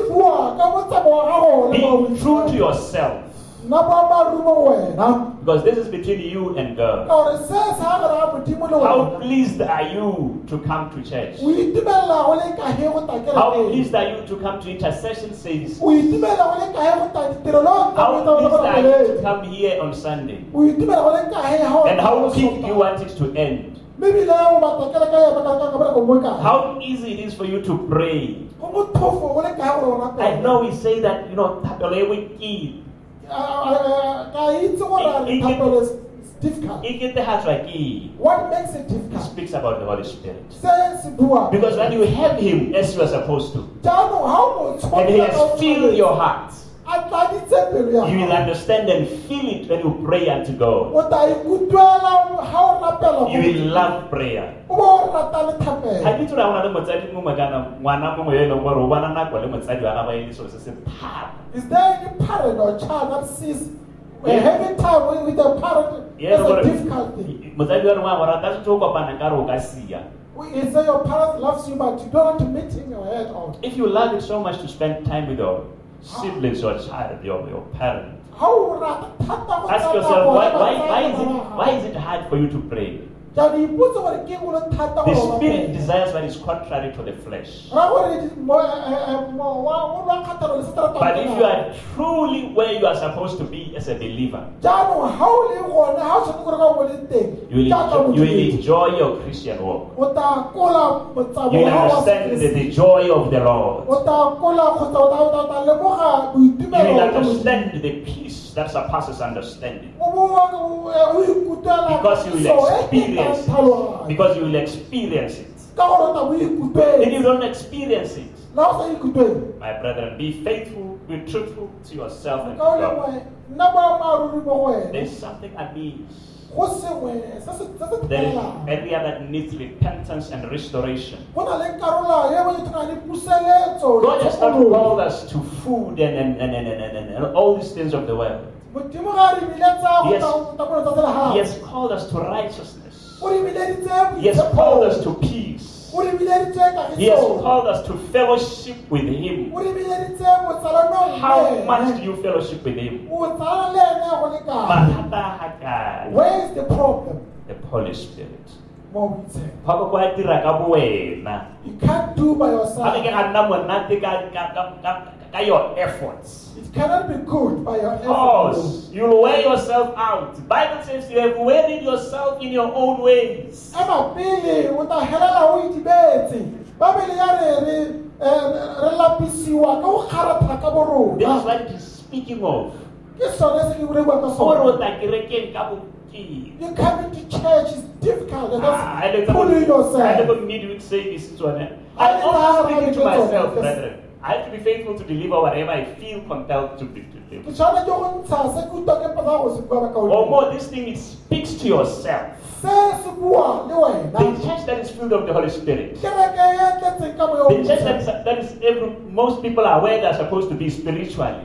Speaker 1: Be true to yourself, because this is between you and God. How pleased are you to come to church? How pleased are you to come to intercession service? How pleased are you to come here on Sunday? And how quick you want it to end? How easy it is for you to pray. I know we say that,
Speaker 2: difficult.
Speaker 1: It
Speaker 2: What makes it difficult?
Speaker 1: speaks about the Holy Spirit.
Speaker 2: Because
Speaker 1: Because when you have Him as you are supposed to, and He has filled your heart, you will understand and feel it when you pray unto God. You will love prayer. Ha ke tsela ona le motsadi mo magana ngwana mo moyelo go re bona nako le motsadi wa gaba ile so se se thata.
Speaker 2: Is there any parent or child that sees having time with a parent is a difficult thing?
Speaker 1: Motsadi wa rona wa rata se tlo kopana ka ro ka sia.
Speaker 2: You say your parent loves you, but you don't want to meet him or her at all.
Speaker 1: If you love it so much to spend time with your siblings, your child, your parent, ask yourself why is it hard for you to pray? The Spirit desires what is contrary to the flesh. But if you are truly where you are supposed to be as a believer, you will enjoy your Christian walk. You will understand the joy of the Lord. You will understand the peace that surpasses understanding. Because you will experience it. Because you will experience it. If you don't experience it, my brethren, be faithful, be truthful to yourself and to God. There's something amiss. There is an area that needs repentance and restoration. God has not called us to food and all these things of the world. He has called us to righteousness. He has called us to peace. He has called us to fellowship with Him. How much do you fellowship with Him?
Speaker 2: Where is the problem?
Speaker 1: The Holy Spirit.
Speaker 2: You
Speaker 1: You
Speaker 2: can't do by yourself.
Speaker 1: Your efforts.
Speaker 2: It cannot be good by your
Speaker 1: Because
Speaker 2: efforts.
Speaker 1: you'll wear yourself out. The Bible says you have wearied yourself in your own ways. This is what it is speaking of.
Speaker 2: You come into church, it's difficult. Pulling yourself.
Speaker 1: I don't need to say this one. I always speak to myself, brethren. I have to be faithful to deliver whatever I feel compelled to deliver. Or more, this thing, it speaks to yourself. The church that is filled of the Holy Spirit. The church that is most people are aware they're supposed to be spiritually.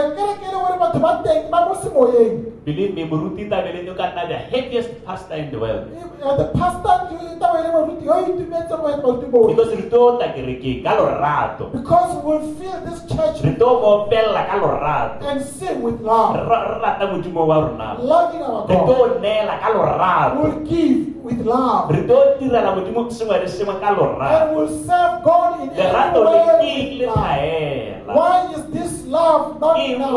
Speaker 1: Believe me, Muruti Tabeleno the happiest pastor in the world.
Speaker 2: The pastor, because we will fill this church and sing with love, loving our God. We'll give with love, and we'll serve God in every way. Why is this love not enough?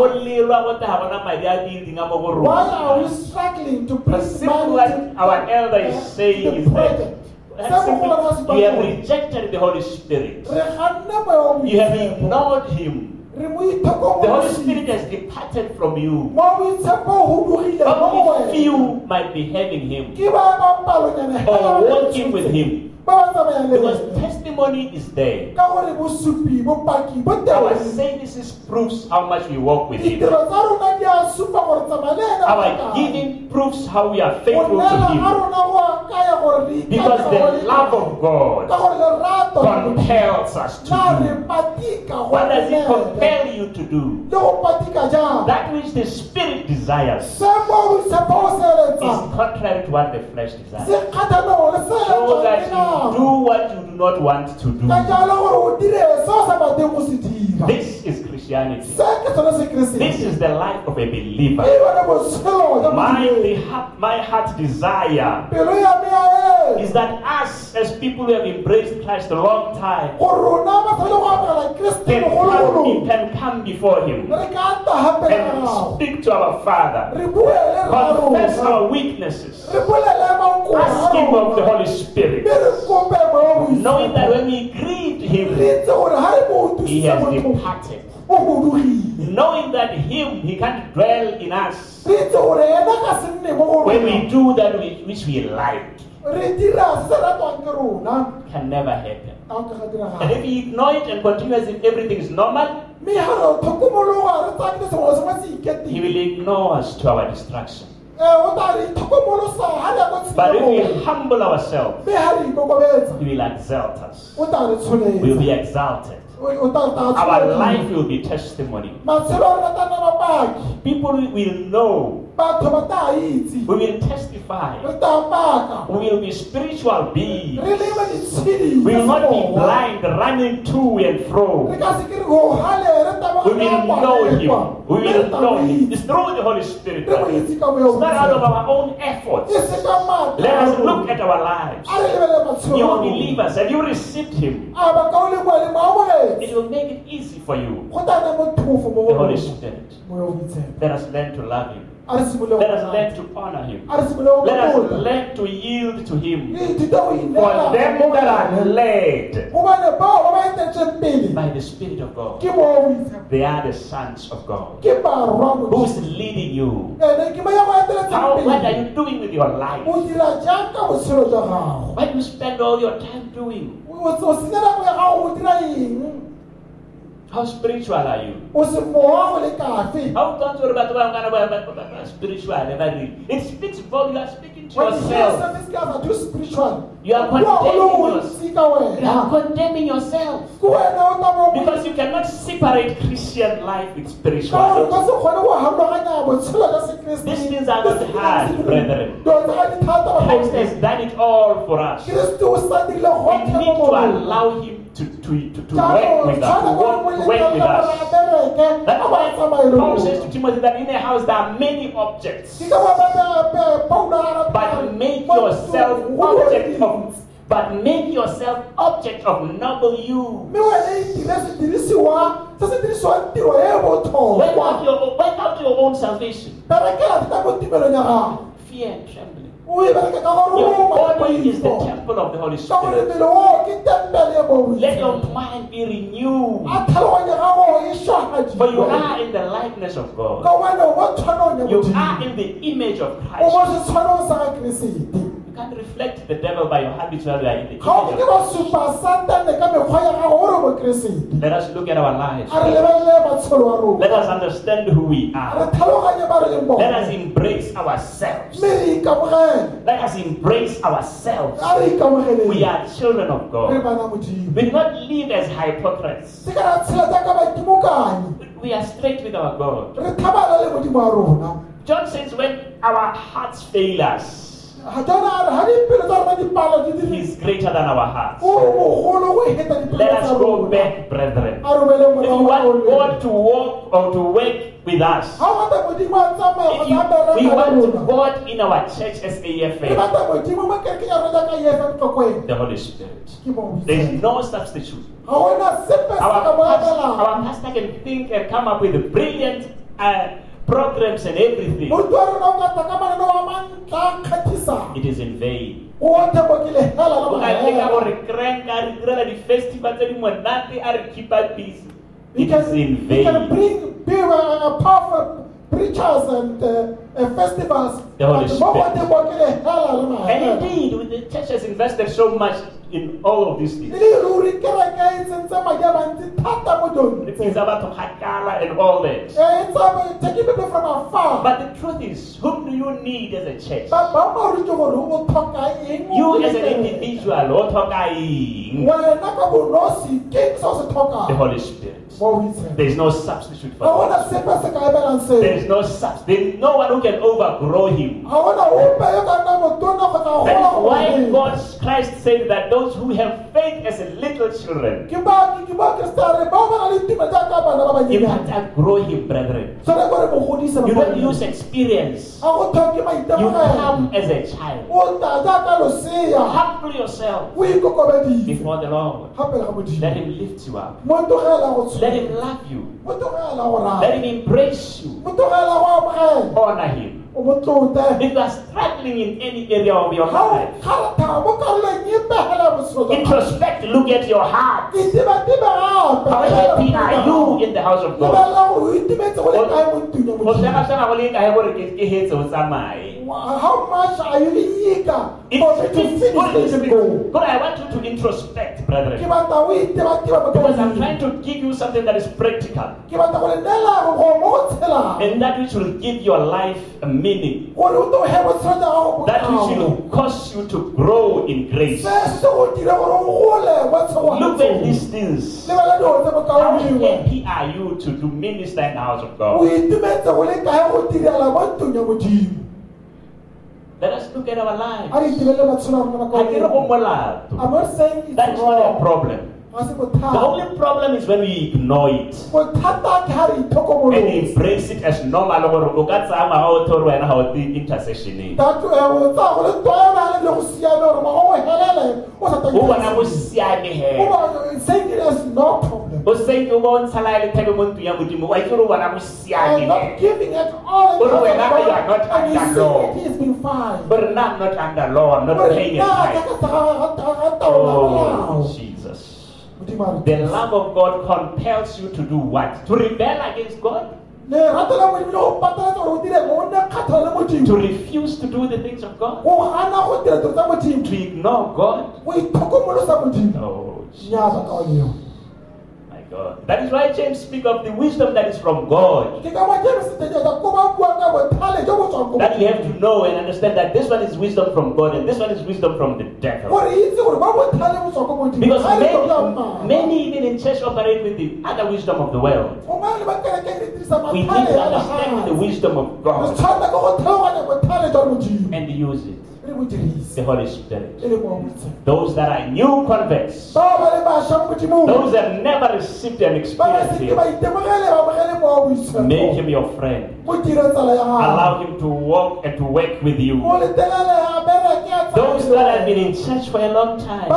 Speaker 2: Why are we struggling to bring
Speaker 1: what our elder is saying is that you have rejected the Holy Spirit. You have ignored Him. The Holy Spirit has departed from you. Only few might be having Him or walking with Him. Because testimony is there. Our services proves how much we walk with Him. Our giving proves how we are faithful to Him. Because the love of God compels us to do. What does it compel you to do? That which the Spirit desires is contrary to what the flesh desires. So that you do what you do not want to do. This is Christianity. This is the life of a believer. My heart desire is that us as people who have embraced Christ a long time can come before Him and speak to our Father, confess our weaknesses, ask Him of the Holy Spirit, knowing that when we grieved Him, He has departed. Knowing that He can't dwell in us when we do that which we like. Can never happen. And if we ignore it and continue as if everything is normal, He will ignore us to our destruction. But if we humble ourselves, He will exalt us. We will be exalted. Our life will be testimony. People will know. We will testify. We will be spiritual beings. We will not be blind, running to and fro. We will know Him. We will know Him. It's through the Holy Spirit. It's not out of our own efforts. Let us look at our lives. You believers, have you received Him? It will make it easy for you. The Holy Spirit. Let us learn to love Him. Let us learn to honor Him. Let us learn to yield to Him. For them that are led by the Spirit of God, they are the sons of God. Who's leading you? What are you doing with your life? What do you spend all your time doing? How spiritual are you? How don't you about spiritual? It speaks volume. You are speaking yourself.
Speaker 2: These guys are too spiritual.
Speaker 1: You are condemning yourself. Because you cannot separate Christian life with spirituality. These things are not hard, brethren. Christ has done it all for us. We need to allow Him to work with us, to work with us. That's why Paul says to Timothy that in a house there are many objects. But make yourself object of noble use. Work out your own salvation. Fear and trembling. Your body is the temple of the Holy Spirit. Let your mind be renewed. For you are in the likeness of God. You are in the image of Christ. You can't reflect the devil by your habits while you are in the image of Christ. Let us look at our lives. Let us understand who we are. Let us embrace ourselves. Let us embrace ourselves. We are children of God. We do not live as hypocrites. We are straight with our God. John says when our hearts fail us, He is greater than our hearts. Let us go back, brethren. If you want God to walk or to work with us, if we want God in our church as AFA, the Holy Spirit. There is no substitute. Our pastor can think and come up with brilliant programs and everything. It is in vain. It is in vain.
Speaker 2: You can bring powerful preachers and festivals.
Speaker 1: The Holy Spirit. And indeed, the church has invested so much in all of these things. It's about to hakala and all that. But the truth is, whom do you need as a church? You as an individual, the Holy Spirit. There is no substitute for God. There is no one who can overgrow Him. That is why Christ said that those who have faith as little children, you can't outgrow Him, brethren. You don't use experience. You come as a child. Humble yourself before the Lord. Let Him lift you up. Let Him love you. Let Him embrace you. Honor Him. If you are struggling in any area of your life, introspect, look at your heart. How happy are you in the house of God?
Speaker 2: How much are you eager to finish this goal?
Speaker 1: But I want you to introspect, brethren. Because I'm trying to give you something that is practical. And that which will give your life a meaning. That which will cause you to grow in grace. Look at these things. How happy are you to do minister in the house of God? Let us look at our lives.
Speaker 2: I'm not saying
Speaker 1: that's not a problem. The only problem is when we ignore it and embrace it as normal. Intercession.
Speaker 2: Saying it as no problem. I'm not giving it all and you see it has been fine.
Speaker 1: But I'm not under law. I'm not paying it. Oh, Jesus. The love of God compels you to do what? To rebel against God? To refuse to do the things of God? To ignore God? Oh, Jesus. My God. That is why James speaks of the wisdom that is from God. That you have to know and understand that this one is wisdom from God and this one is wisdom from the devil. Because many even in church operate with the other wisdom of the world. We need to understand the wisdom of God and use it. The Holy Spirit. Those that are new converts, those that never received an experience here, make him your friend. Allow him to walk and to work with you. Those that have been in church for a long time,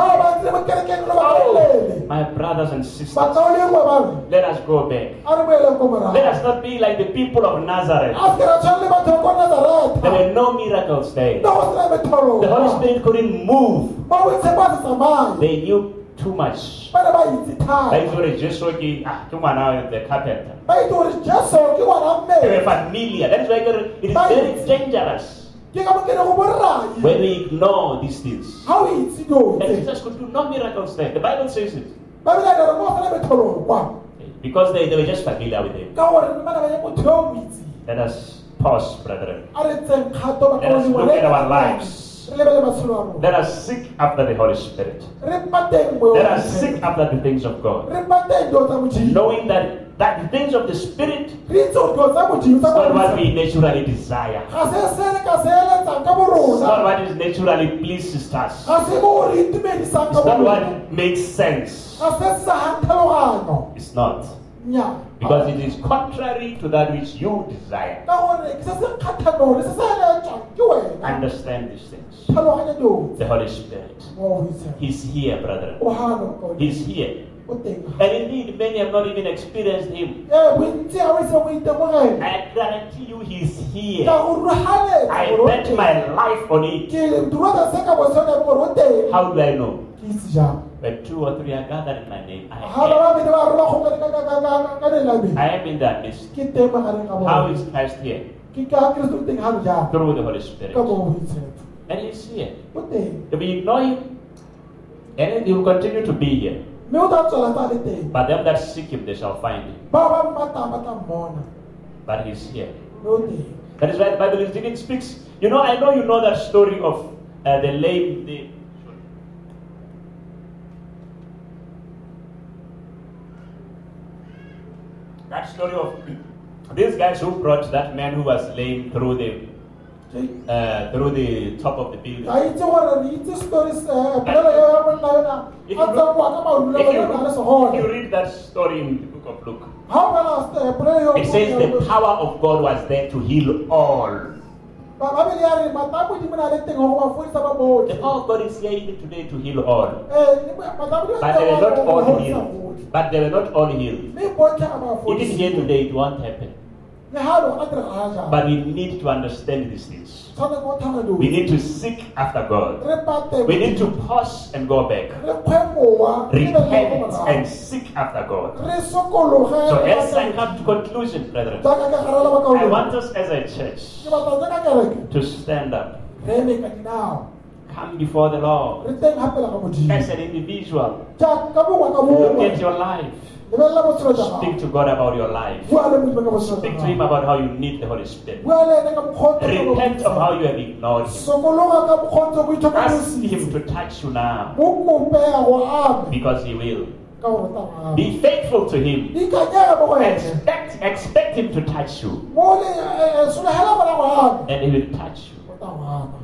Speaker 1: my brothers and sisters, let us go back. Let us not be like the people of Nazareth. There were no miracles there. The Holy Spirit couldn't move. They knew too much. The carpenter. They were familiar. That is why it is very dangerous when we ignore these things. And Jesus could do no miracles there. The Bible says it. Because they were just familiar with him. Let us pause, brethren. Let us look at our lives. Let us seek after the Holy Spirit. Let us seek after the things of God. Knowing that the things of the Spirit is not what we naturally desire. It's not what is naturally pleases us. It's not what makes sense. It's not. Because it is contrary to that which you desire. Understand these things. The Holy Spirit. He's here, brother. He's here. And indeed, many have not even experienced him. I guarantee you he's here. I bet my life on it. How do I know? When 2 or 3 are gathered in my name, I am in that midst. How is Christ here? Through the Holy Spirit. And he's here. If we ignore him, and he will continue to be here. But them that seek him, they shall find him. But he's here. That is why the Bible even speaks. I know you know that story of the lame. That story of these guys who brought that man who was lame through the top of the building. If you read that story in the book of Luke, it says the power of God was there to heal all. The power of God is here even today to heal all. But they were not all healed. Even here today it won't happen. But we need to understand these things. We need to seek after God. We need to pause and go back. Repent and seek after God. So as I come to conclusion, brethren, I want us as a church to stand up. Come before the Lord as an individual. Look at your life. Speak to God about your life. Speak to Him about how you need the Holy Spirit. Repent of how you have ignored Him. Ask Him to touch you now, because He will. Be faithful to Him. Expect Him to touch you, and He will touch you.